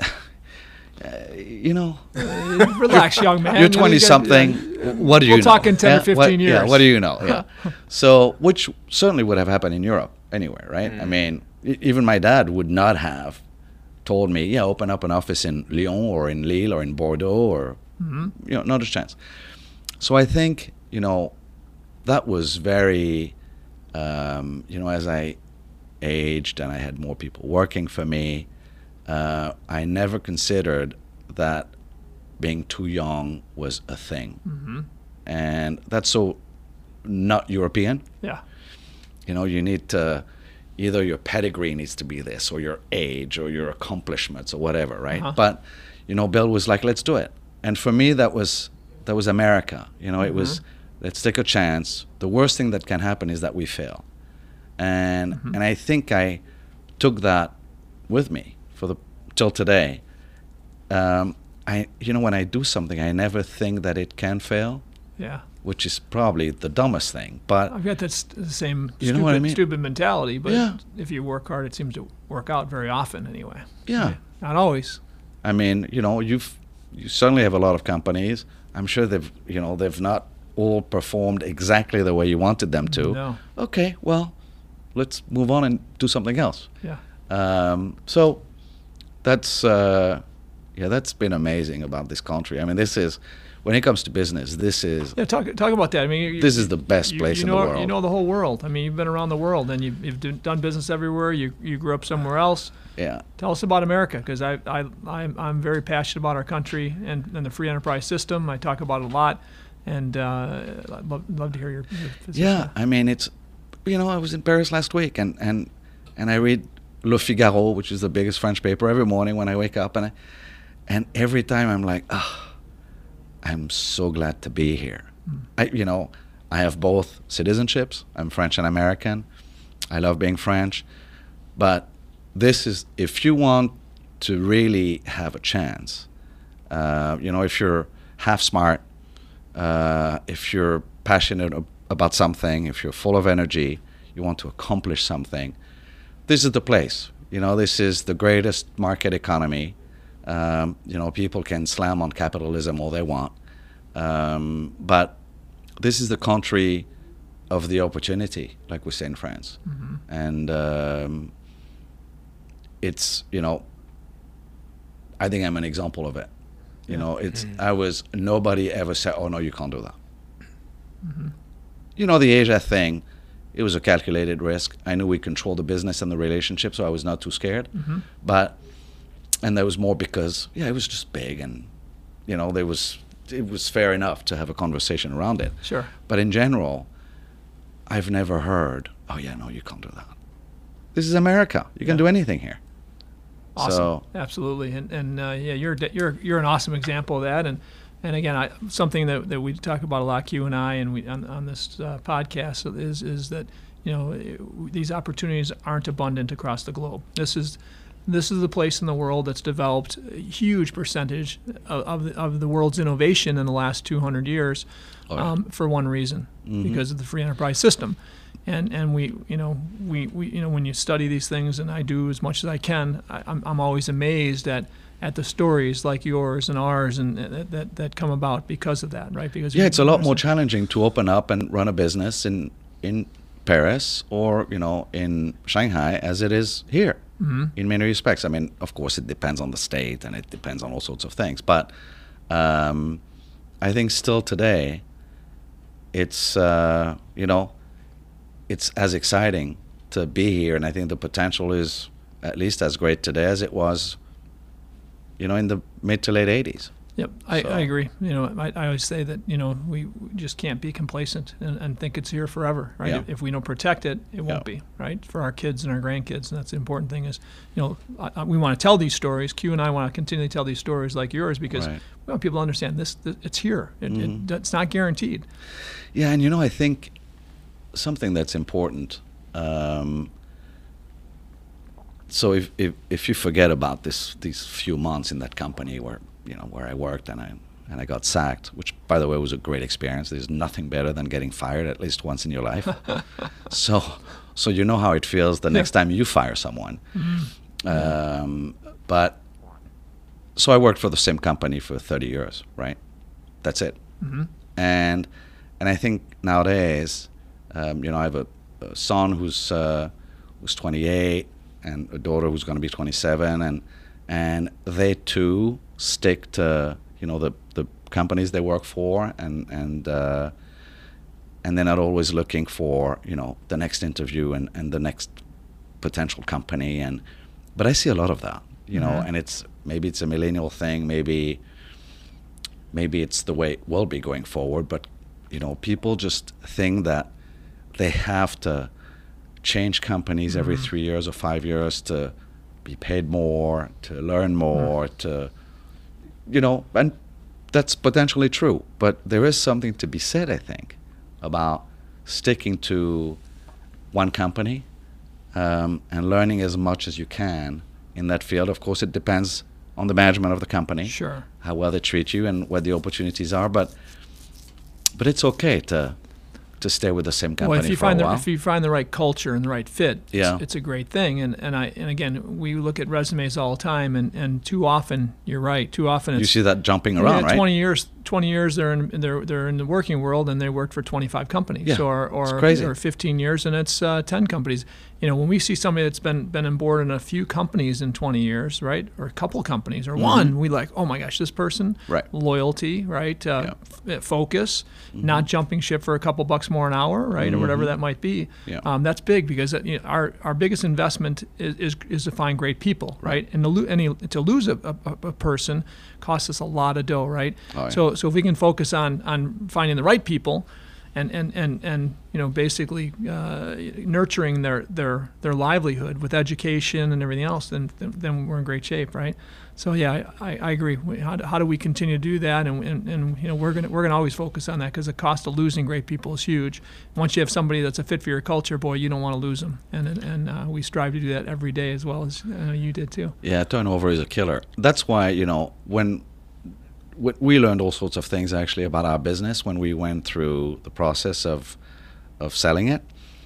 relax, young man. You're 20-something. What do you know? We'll talk in 10 or 15 years. Yeah, what do you know? Yeah. So, which certainly would have happened in Europe anyway, right? I mean, even my dad would not have told me, open up an office in Lyon or in Lille or in Bordeaux or, not a chance. So I think, that was very, as I aged and I had more people working for me, I never considered that being too young was a thing. Mm-hmm. And that's so not European. Yeah. You need to, either your pedigree needs to be this, or your age, or your accomplishments, or whatever, right? Uh-huh. But, Bill was like, let's do it. And for me, that was America. It was, let's take a chance. The worst thing that can happen is that we fail. And I think I took that with me till today. When I do something, I never think that it can fail. Yeah. Which is probably the dumbest thing. But I've got that same stupid mentality. But if you work hard, it seems to work out very often anyway. Yeah. Not always. I mean, you certainly have a lot of companies. I'm sure they've not all performed exactly the way you wanted them to. No. Okay, well, let's move on and do something else. Yeah. So that's been amazing about this country. I mean, this is, when it comes to business, this is... Yeah, talk about that. I mean, this is the best place in the world. You know the whole world. I mean, you've been around the world, and you've done business everywhere. You grew up somewhere else. Yeah. Tell us about America, because I'm very passionate about our country and the free enterprise system. I talk about it a lot, and I'd love to hear your position. Yeah, I mean, it's... I was in Paris last week, and I read Le Figaro, which is the biggest French paper, every morning when I wake up, and every time I'm like, I'm so glad to be here. I have both citizenships. I'm French and American. I love being French. But this is, if you want to really have a chance, if you're half smart, if you're passionate about something, if you're full of energy, you want to accomplish something, this is the place. This is the greatest market economy. People can slam on capitalism all they want. But this is the country of the opportunity, like we say in France. Mm-hmm. And it's, I think I'm an example of it. Nobody ever said, oh, no, you can't do that. Mm-hmm. The Asia thing, it was a calculated risk. I knew we controlled the business and the relationship, so I was not too scared. Mm-hmm. And that was more because, it was just big, and, it was fair enough to have a conversation around it. Sure. But in general, I've never heard, oh, yeah, no, you can't do that. This is America. You can do anything here. Awesome. So, absolutely. And you're an awesome example of that. And again, something that we talk about a lot, Q and I, and we on this podcast is that these opportunities aren't abundant across the globe. This is the place in the world that's developed a huge percentage of the world's innovation in the last 200 years, for one reason, because of the free enterprise system. And we when you study these things, and I do as much as I can, I'm always amazed at the stories like yours and ours and that come about because of that, right? Because it's a lot more challenging to open up and run a business in Paris or in Shanghai as it is here. Mm-hmm. In many respects. I mean, of course, it depends on the state and it depends on all sorts of things. But I think still today, it's it's as exciting to be here, and I think the potential is at least as great today as it was, in the mid to late 80s. Yep, I agree. I always say that, we just can't be complacent and think it's here forever, right? Yeah. If we don't protect it, it won't be, right? For our kids and our grandkids, and that's the important thing is, we want to tell these stories. Q and I want to continually tell these stories like yours because Right. we want people to understand this it's here. It's not guaranteed. Yeah, and I think something that's important. So if you forget about these few months in that company where I worked and I got sacked, which by the way was a great experience. There's nothing better than getting fired at least once in your life. so you know how it feels the next time you fire someone. But so I worked for the same company for 30 years, right? That's it. And I think nowadays, I have a son who's 28 and a daughter who's going to be 27, and they too stick to the companies they work for, and they're not always looking for the next interview and the next potential company, but I see a lot of that, and maybe it's a millennial thing, maybe it's the way it will be going forward, but people just think that they have to change companies every 3 years or 5 years to be paid more, to learn more, to and that's potentially true, but there is something to be said, I think, about sticking to one company and learning as much as you can in that field. Of course, it depends on the management of the company, Sure. how well they treat you and what the opportunities are, but it's okay to stay with the same company Well, for a while. if you find the right culture and the right fit, Yeah. it's a great thing. And again, we look at resumes all the time, and too often, you're right. Too often, You it's see that jumping around, right? 20 years they're in the working world and they worked for 25 companies, Yeah, or it's crazy. or 15 years and it's 10 companies. When we see somebody that's been on board in a few companies in 20 years, right, or a couple companies or one, we like, oh my gosh, this person, Right. loyalty, right, focus, not jumping ship for a couple bucks more an hour, right, or whatever that might be. Yeah. That's big because our biggest investment is to find great people, right, and to lose a person costs us a lot of dough, right? Oh, yeah. So if we can focus on finding the right people, and basically nurturing their livelihood with education and everything else, then we're in great shape, right? So yeah, I agree. How do we continue to do that? And we're gonna always focus on that because the cost of losing great people is huge. Once you have somebody that's a fit for your culture, boy, you don't want to lose them. And we strive to do that every day as well as you did too. Yeah, turnover is a killer. That's why, when we learned all sorts of things actually about our business when we went through the process of selling it.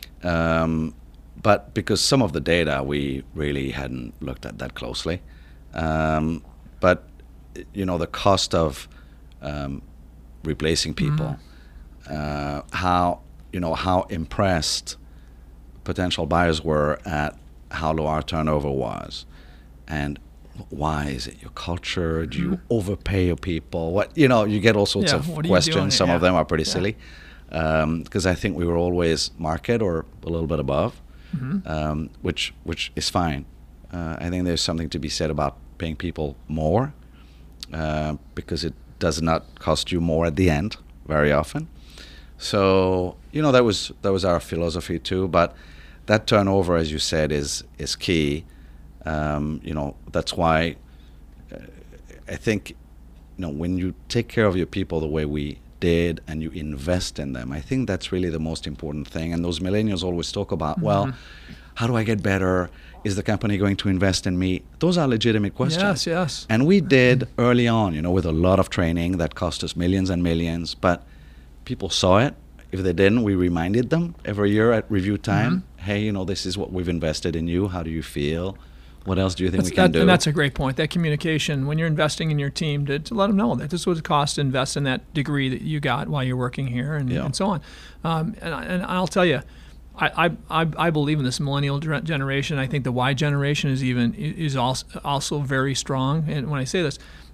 But because some of the data we really hadn't looked at that closely. But, the cost of replacing people, how impressed potential buyers were at how low our turnover was. And why is it your culture? Do you overpay your people? What you get all sorts of what are you doing? questions. Some of Yeah. them are pretty silly, because I think we were always market or a little bit above, which is fine. I think there's something to be said about paying people more, because it does not cost you more at the end very often. So that was our philosophy too. But that turnover, as you said, is key. That's why I think, when you take care of your people the way we did and you invest in them, I think that's really the most important thing. And those millennials always talk about, well, how do I get better? Is the company going to invest in me? Those are legitimate questions. Yes. And we did early on, with a lot of training that cost us millions and millions, but people saw it. If they didn't, we reminded them every year at review time, hey, this is what we've invested in you. How do you feel? What else do you think we can do? And that's a great point. That communication, when you're investing in your team, to let them know that this is what it costs to invest in that degree that you got while you're working here, and so on. And I'll tell you, I believe in this millennial generation. I think the Y generation is also very strong. And when I say this,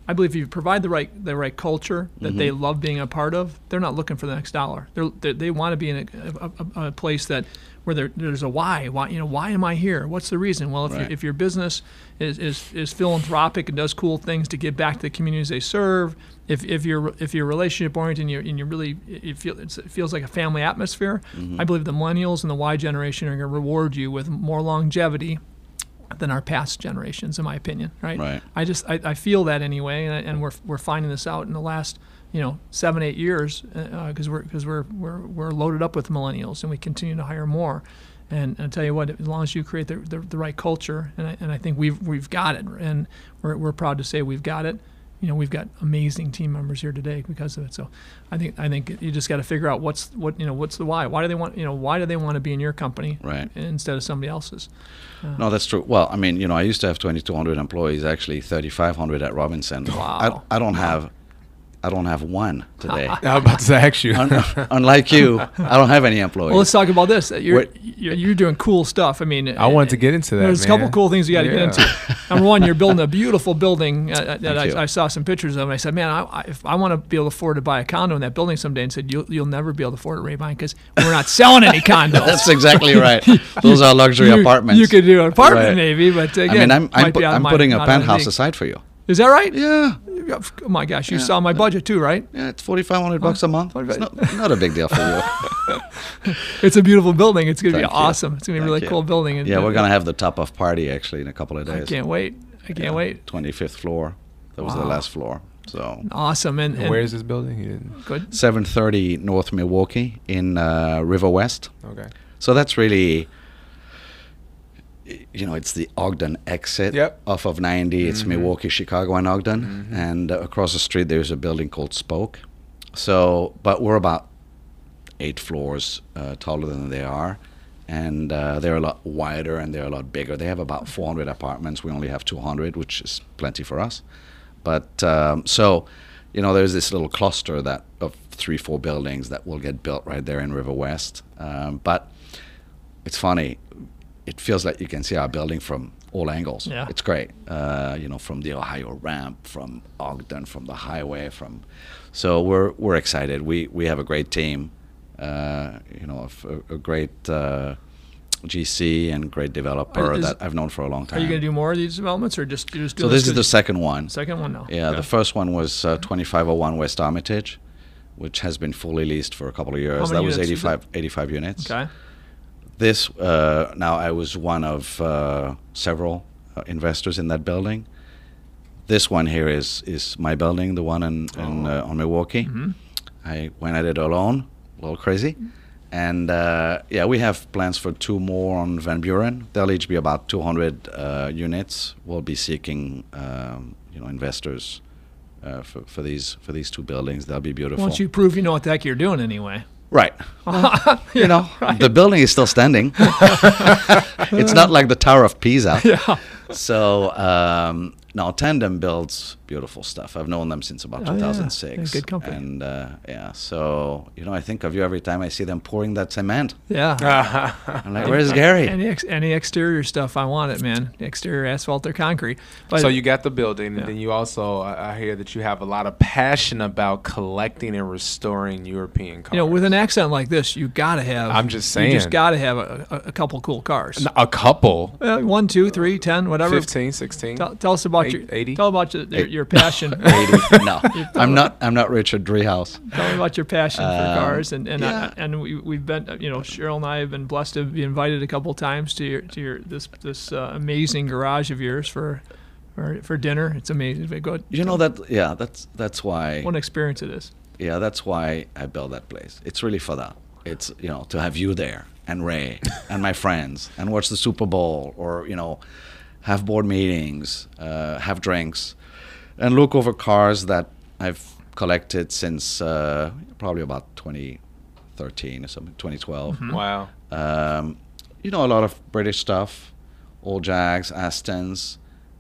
I believe if you provide the right culture that they love being a part of, they're not looking for the next dollar. They want to be in a place that where there's a why. Why am I here? What's the reason? Well, if your business is philanthropic and does cool things to give back to the communities they serve, if you're relationship oriented and you really it feels like a family atmosphere, I believe the millennials and the Y generation are going to reward you with more longevity than our past generations, in my opinion. Right. I feel that anyway, and we're finding this out in the last 7-8 years because we're loaded up with millennials and we continue to hire more. And I tell you what, as long as you create the right culture, and I think we've got it, and we're proud to say we've got it. We've got amazing team members here today because of it. So I think you just got to figure out what's the why. Why do they want to be in your company instead of somebody else's? No, that's true. Well, I mean, I used to have 2,200 employees, actually 3,500 at Robinson. Wow. I don't have one today. I was about to ask you. Unlike you, I don't have any employees. Well, let's talk about this. You're doing cool stuff. I mean, I wanted to get into that. There's a couple cool things you got to get into. Number one, you're building a beautiful building that I saw some pictures of, and I said, man, if I want to be able to afford to buy a condo in that building someday, and said, you'll never be able to afford it, Ray-Ban, because we're not selling any condos. That's exactly right. Those are luxury apartments. You could do an apartment maybe, but again, I'm putting a penthouse aside for you. Is that right? Yeah. Oh my gosh, you saw my budget too, right? Yeah, it's $4,500 a month. It's not a big deal for you. It's a beautiful building. It's going to be Thank you. awesome. It's going to be a really cool building. And, yeah, we're going to have the top-off party actually in a couple of days. I can't wait. 25th floor. That was the last floor. So awesome. And where is this building? Good. 730 North Milwaukee in River West. Okay. So that's really, it's the Ogden exit off of 90. It's Milwaukee, Chicago, and Ogden. And across the street, there's a building called Spoke. So, but we're about 8 floors taller than they are. And they're a lot wider and they're a lot bigger. They have about 400 apartments. We only have 200, which is plenty for us. But so, there's this little cluster of 3-4 buildings that will get built right there in River West. But it's funny. It feels like you can see our building from all angles. Yeah. It's great. From the Ohio ramp, from Ogden, from the highway, so we're excited. We have a great team. A great GC and great developer that I've known for a long time. Are you going to do more of these developments, or just do? So this is the second one. Second one now. Yeah, the first one was 2501 West Armitage, which has been fully leased for a couple of years. That was 85 units. Okay. This now I was one of several investors in that building. This one here is my building, the one on Milwaukee. I went at it alone. A little crazy. And we have plans for 2 more on Van Buren. They'll each be about 200 units. We'll be seeking investors for these 2 buildings. They'll be beautiful. Once you prove you know what the heck you're doing anyway. Right. The building is still standing. It's not like the Tower of Pisa. Yeah. So now Tandem builds beautiful stuff. I've known them since about 2006. Good company. And so I think of you every time I see them pouring that cement. Yeah. I'm like, where's Gary? Any exterior stuff, I want it, man. Exterior asphalt or concrete. But so you got the building, and then you also, I hear that you have a lot of passion about collecting and restoring European cars. With an accent like this, you got to have. I'm just saying. You just got to have a couple cool cars. A couple? 1, 2, 3, 10, whatever. 15, 16. Tell us about 80. Tell about your passion. 80. No, I'm not Richard Driehaus. Tell me about your passion for cars, and we've been, Cheryl and I have been blessed to be invited a couple times to this amazing garage of yours for dinner. It's amazing. That's why. What an experience it is. Yeah, that's why I built that place. It's really for that. It's to have you there and Ray and my friends and watch the Super Bowl or have board meetings, have drinks, and look over cars that I've collected since probably about 2013 or something, 2012. Mm-hmm. Wow. A lot of British stuff, old Jags, Astons,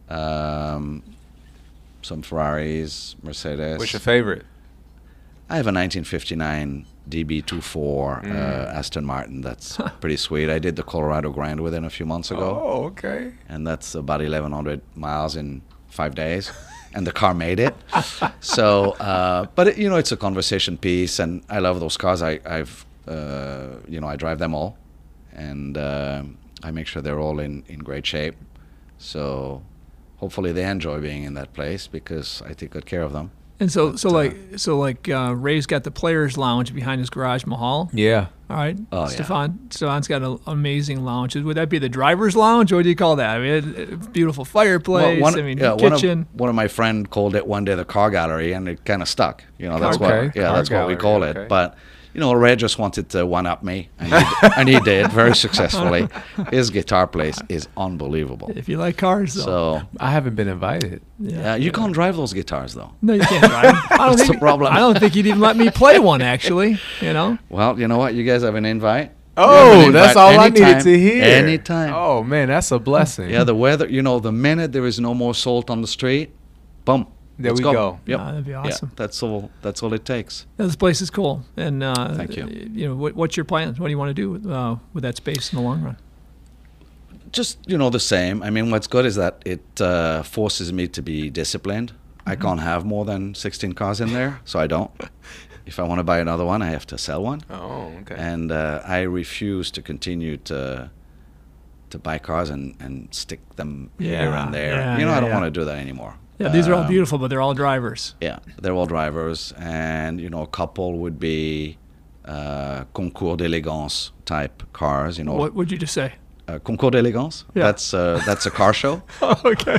some Ferraris, Mercedes. What's your favorite? I have a 1959 DB24 Aston Martin. That's pretty sweet. I did the Colorado Grand with it a few months ago. Oh, okay. And that's about 1,100 miles in 5 days. and the car made it. So, but it's a conversation piece, and I love those cars. I drive them all, and I make sure they're all in great shape. So hopefully they enjoy being in that place because I take good care of them. And so Ray's got the players' lounge behind his garage, Mahal. Yeah. All right. Oh, Stefan's got an amazing lounge. Would that be the driver's lounge? Or what do you call that? I mean, beautiful fireplace. Kitchen. One of my friend called it one day the car gallery, and it kind of stuck. That's Car what gallery, we call okay. it. But Ray just wanted to one-up me, and he did very successfully. His guitar place is unbelievable. If you like cars, though. So I haven't been invited. yeah, you can't drive those guitars though. No, you can't drive. That's the problem. I don't think you'd even let me play one, actually. Well, you know what? You guys have an invite. Oh, that's all I needed anytime, to hear. Anytime. Oh man, that's a blessing. Yeah, the weather. The minute there is no more salt on the street, boom. There let's we go. Yep. That'd be awesome. Yeah, that's all it takes. This place is cool. And Thank you. What's your plans? What do you want to do with that space in the long run? Just the same. I mean, what's good is that it forces me to be disciplined. I can't have more than 16 cars in there, so I don't. If I want to buy another one, I have to sell one. Oh, okay. And I refuse to continue to buy cars and stick them here and there. I don't want to do that anymore. Yeah, these are all beautiful, but they're all drivers. Yeah, they're all drivers, and a couple would be Concours d'Elegance type cars. What would you just say? Concours d'Elegance. Yeah. That's a car show. Oh, okay.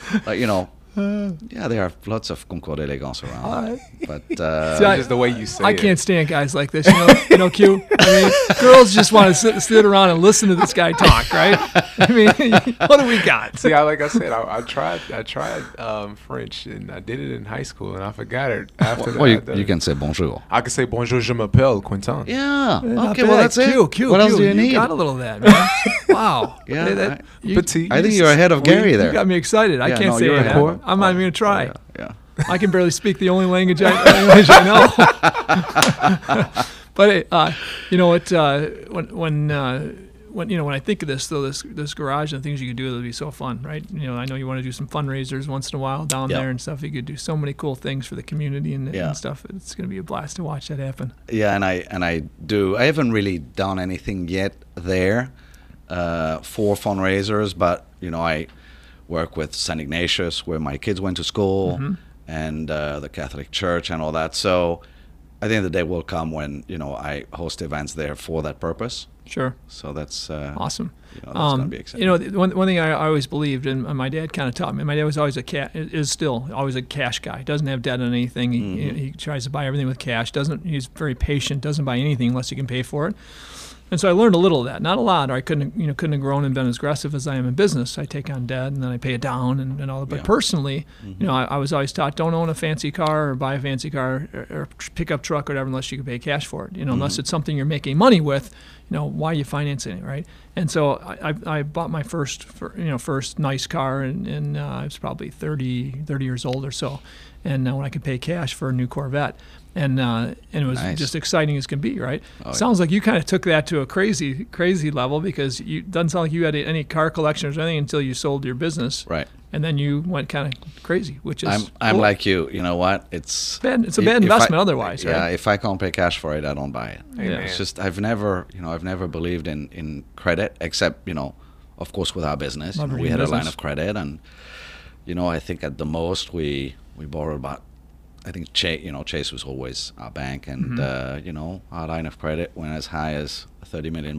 Yeah, there are lots of Concours d'Elegance around. But just the way you say I it. can't stand guys like this. Q. I mean, girls just want to sit around and listen to this guy talk, right? I mean, what do we got? See, like I said, I tried French, and I did it in high school, and I forgot it after that. You can say bonjour. I can say bonjour, je m'appelle Quentin. Yeah. Not Okay. bad. Well, that's it. Q. What else do you need? Got a little of that, man. Wow. Yeah. Petite. I think you're ahead of Gary there. You got me excited. I can't say you're it. ahead. I'm not even going to try. Yeah. I can barely speak the only language I know. But hey, you know what? When I think of this, though, this garage and the things you could do, it'll be so fun, right? I know you want to do some fundraisers once in a while down there and stuff. You could do so many cool things for the community and stuff. It's going to be a blast to watch that happen. Yeah, and I do. I haven't really done anything yet there for fundraisers, but I work with St. Ignatius, where my kids went to school, and the Catholic Church and all that. So I think the day will come when I host events there for that purpose. Sure. So that's awesome. That's gonna be exciting. One thing I always believed, and my dad kind of taught me. My dad was always is still always a cash guy. Doesn't have debt on anything. He tries to buy everything with cash. He's very patient. Doesn't buy anything unless you can pay for it. And so I learned a little of that, not a lot, or I couldn't have grown and been as aggressive as I am in business. I take on debt and then I pay it down and all that. But personally, I was always taught, don't own a fancy car or buy a fancy car or pickup truck or whatever unless you can pay cash for it. Unless it's something you're making money with, why are you financing it, right? And so I bought my first nice car and I was probably 30 years old or so. And when I could pay cash for a new Corvette. And it was just exciting as can be, right? Sounds like you kind of took that to a crazy level because it doesn't sound like you had any car collections or anything until you sold your business. Right. And then you went kind of crazy, which is I'm cool. like you. You know what? It's a bad investment otherwise, right? Yeah, if I can't pay cash for it, I don't buy it. Yeah. It's just I've never believed in credit except, of course with our business. We had a line of credit and I think at the most we borrowed about, I think Chase was always our bank, and our line of credit went as high as $30 million.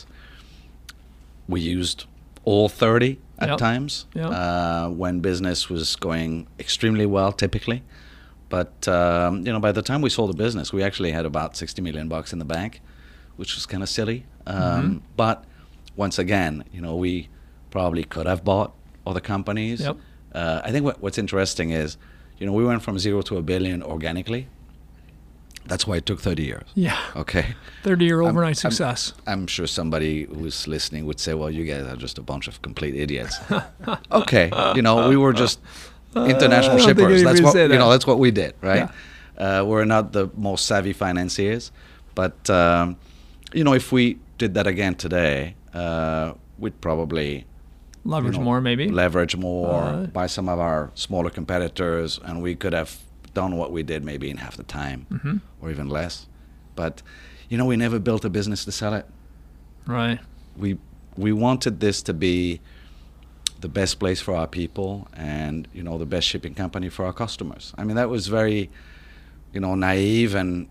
We used all 30 at times when business was going extremely well, typically. But by the time we sold the business, we actually had about $60 million in the bank, which was kind of silly. But once again, we probably could have bought other companies. Yep. I think what's interesting is, we went from 0 to $1 billion organically. That's why it took 30 years. Yeah. Okay. 30-year overnight success. I'm sure somebody who's listening would say, well, you guys are just a bunch of complete idiots. Okay. We were just international shippers. That's what, that's what we did, right? Yeah. We're not the most savvy financiers. But, if we did that again today, we'd probably Leverage more, maybe. Leverage more by some of our smaller competitors, and we could have done what we did maybe in half the time or even less. But, we never built a business to sell it. Right. We wanted this to be the best place for our people and, the best shipping company for our customers. I mean, that was very, naive and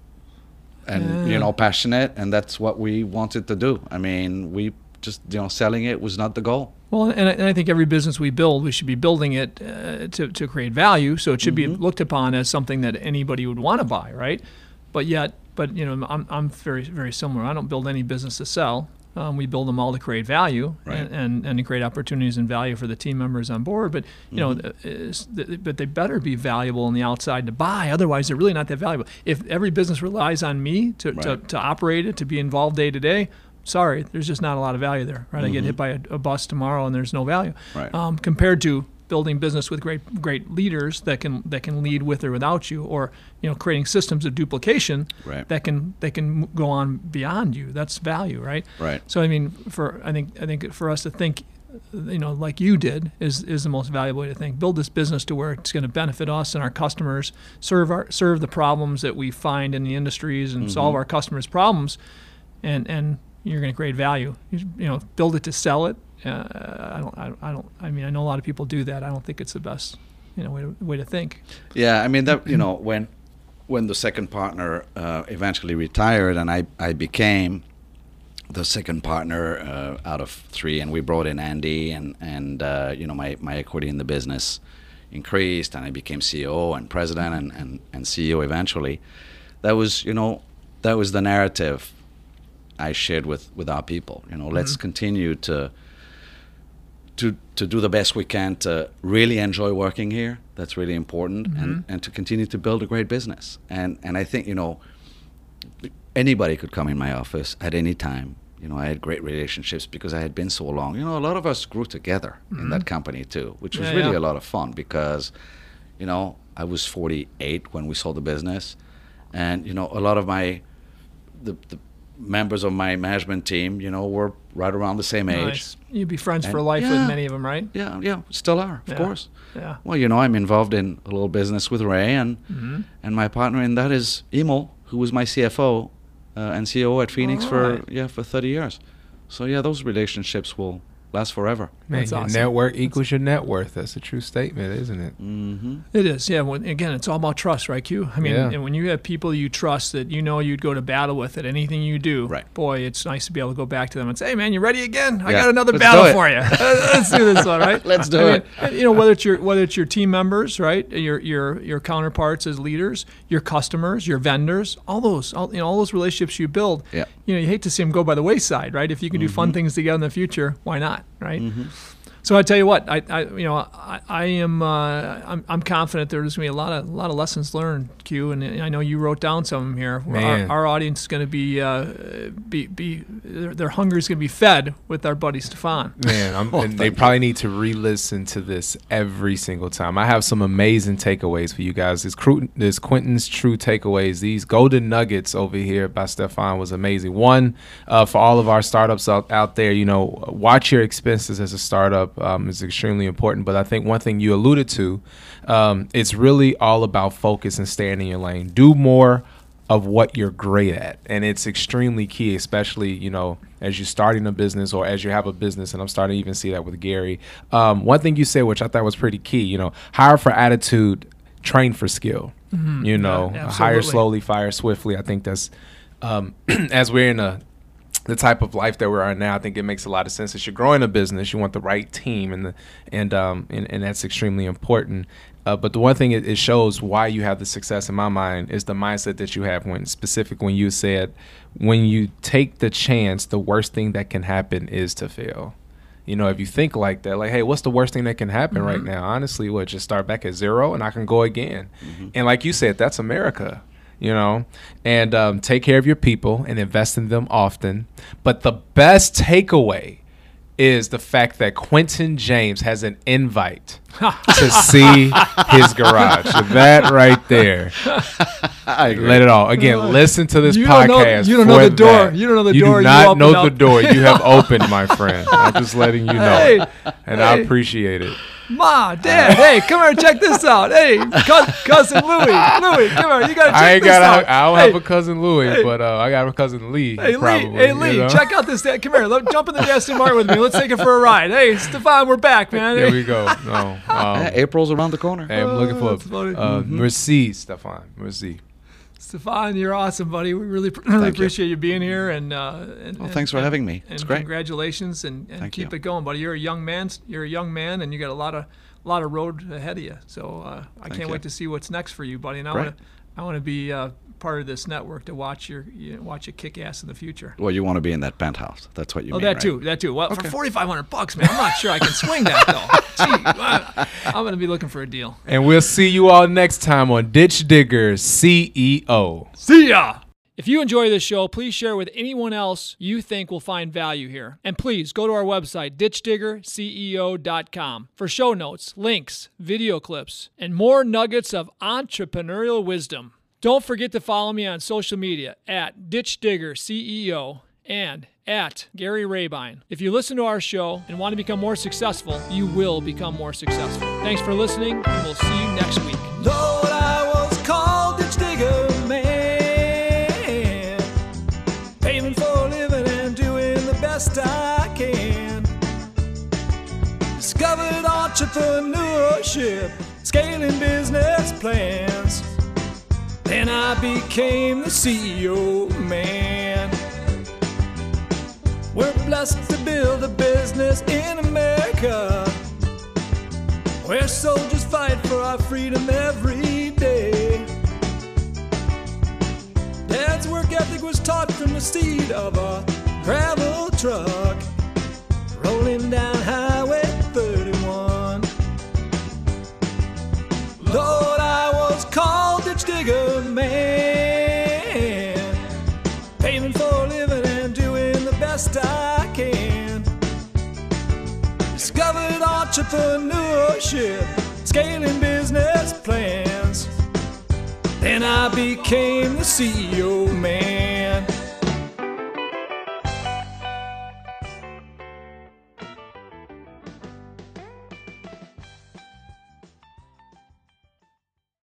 passionate, and that's what we wanted to do. I mean, we just, selling it was not the goal. Well, and I think every business we build, we should be building it to create value. So it should be looked upon as something that anybody would want to buy, right? But I'm very, very similar. I don't build any business to sell. We build them all to create value, right, and to create opportunities and value for the team members on board. But but they better be valuable on the outside to buy. Otherwise, they're really not that valuable. If every business relies on me to operate it, to be involved day to day, sorry, there's just not a lot of value there. Right? I get hit by a bus tomorrow, and there's no value. Right. Compared to building business with great leaders that can lead with or without you, or creating systems of duplication that can go on beyond you. That's value, right? Right. So I mean, I think for us to think, like you did, is the most valuable way to think. Build this business to where it's going to benefit us and our customers, serve the problems that we find in the industries, and solve our customers' problems, and you're going to create value. Build it to sell it. I mean, I know a lot of people do that. I don't think it's the best, way to think. Yeah, I mean that. When the second partner eventually retired, and I became the second partner out of three, and we brought in Andy, and my equity in the business increased, and I became CEO and president and CEO eventually. That was the narrative I shared with our people. Let's continue to do the best we can to really enjoy working here. That's really important, and to continue to build a great business. And I think, anybody could come in my office at any time. I had great relationships because I had been so long. A lot of us grew together in that company too, which was really a lot of fun because, I was 48 when we sold the business, and, a lot of the members of my management team, were right around the same age. Nice. You'd be friends for life with many of them, right? Yeah, still are, of course. Yeah. Well, I'm involved in a little business with Ray, and my partner in that is Emil, who was my CFO and CEO at Phoenix for 30 years. So those relationships will last forever. Man, That's your awesome. network equals your net worth. That's a true statement, isn't it? Mm-hmm. It is, yeah. Again, it's all about trust, right, Q? I mean, and when you have people you trust that you'd go to battle with at anything you do, right, boy, it's nice to be able to go back to them and say, hey, man, you ready again? I Yeah. got another Let's battle do it. for you. Let's do this one, right? Let's do it. Whether it's your team members, right, your counterparts as leaders, your customers, your vendors, all those relationships you build. Yeah. You hate to see them go by the wayside, right? If you can do fun things together in the future, why not, right? So I tell you what, I'm confident there's going to be a lot of lessons learned, Q, and I know you wrote down some of them here. Our audience is going to be their hunger is going to be fed with our buddy Stefan. Man, and they probably need to re-listen to this every single time. I have some amazing takeaways for you guys. This Quentin's True Takeaways. These golden nuggets over here by Stefan was amazing. One, for all of our startups out there, watch your expenses as a startup. Is extremely important. But I think one thing you alluded to, it's really all about focus and staying in your lane. Do more of what you're great at. And it's extremely key, especially, as you're starting a business or as you have a business. And I'm starting to even see that with Gary. One thing you said, which I thought was pretty key, hire for attitude, train for skill. Hire slowly, fire swiftly. I think that's, as we're in the type of life that we're in now, I think it makes a lot of sense. As you're growing a business, you want the right team, and that's extremely important. But the one thing it shows why you have the success in my mind is the mindset that you have when you said, when you take the chance, the worst thing that can happen is to fail. If you think like that, like, hey, what's the worst thing that can happen right now? Honestly, just start back at zero and I can go again. And like you said, that's America. And take care of your people and invest in them often. But the best takeaway is the fact that Quentin James has an invite to see his garage. So that right there. I agree. Let it all. Again, listen to this You don't know- podcast. you don't know for the door. that. You don't know the You door do you not opened know up. the door you have opened, my friend. I'm just letting you know. Hey, And I hey. appreciate it. Ma, Dad, hey, come here, check this out. Hey, cousin Louie, come here, you gotta check I ain't this out. got. I don't Hey, have a cousin Louis, hey. but I got a cousin Lee. Hey probably, Lee, hey Lee, you know? check out this. Come here, jump in the Aston Martin with me. Let's take it for a ride. Hey, Stefan, we're back, man. There Hey. we go. No. April's around the corner. Hey, I'm looking for that's funny. Merci, Stefan. Merci. Stefan, you're awesome, buddy. We really you. appreciate you being here, and Well, thanks for having me. It's and great. Congratulations, and Thank keep you. it going, buddy. You're a young man. You're a young man, and you got a lot of road ahead of you. So I can't you. wait to see what's next for you, buddy. And Great. I want to be part of this network to watch you kick ass in the future. Well, you want to be in that penthouse. That's what you mean, That right? too. Well, Okay. for $4,500, man, I'm not sure I can swing that though. Gee, I'm gonna be looking for a deal. And we'll see you all next time on Ditch Digger CEO. See ya! If you enjoy this show, please share it with anyone else you think will find value here. And please go to our website, ditchdiggerceo.com, for show notes, links, video clips, and more nuggets of entrepreneurial wisdom. Don't forget to follow me on social media at ditchdiggerceo and at Gary Rabine. If you listen to our show and want to become more successful, you will become more successful. Thanks for listening, and we'll see you next week. Lord, I was called Ditch Digger Man, paving for a living and doing the best I can. Discovered entrepreneurship, scaling business plans. Then I became the CEO man. We're blessed to build a business in America, where soldiers fight for our freedom every day. Dad's work ethic was taught from the seat of a gravel truck, rolling down Highway 31. Lord, I was called Ditch Digger Man, paving for a living and doing the best I can. Discovered entrepreneurship, scaling business plans. Then I became the CEO man.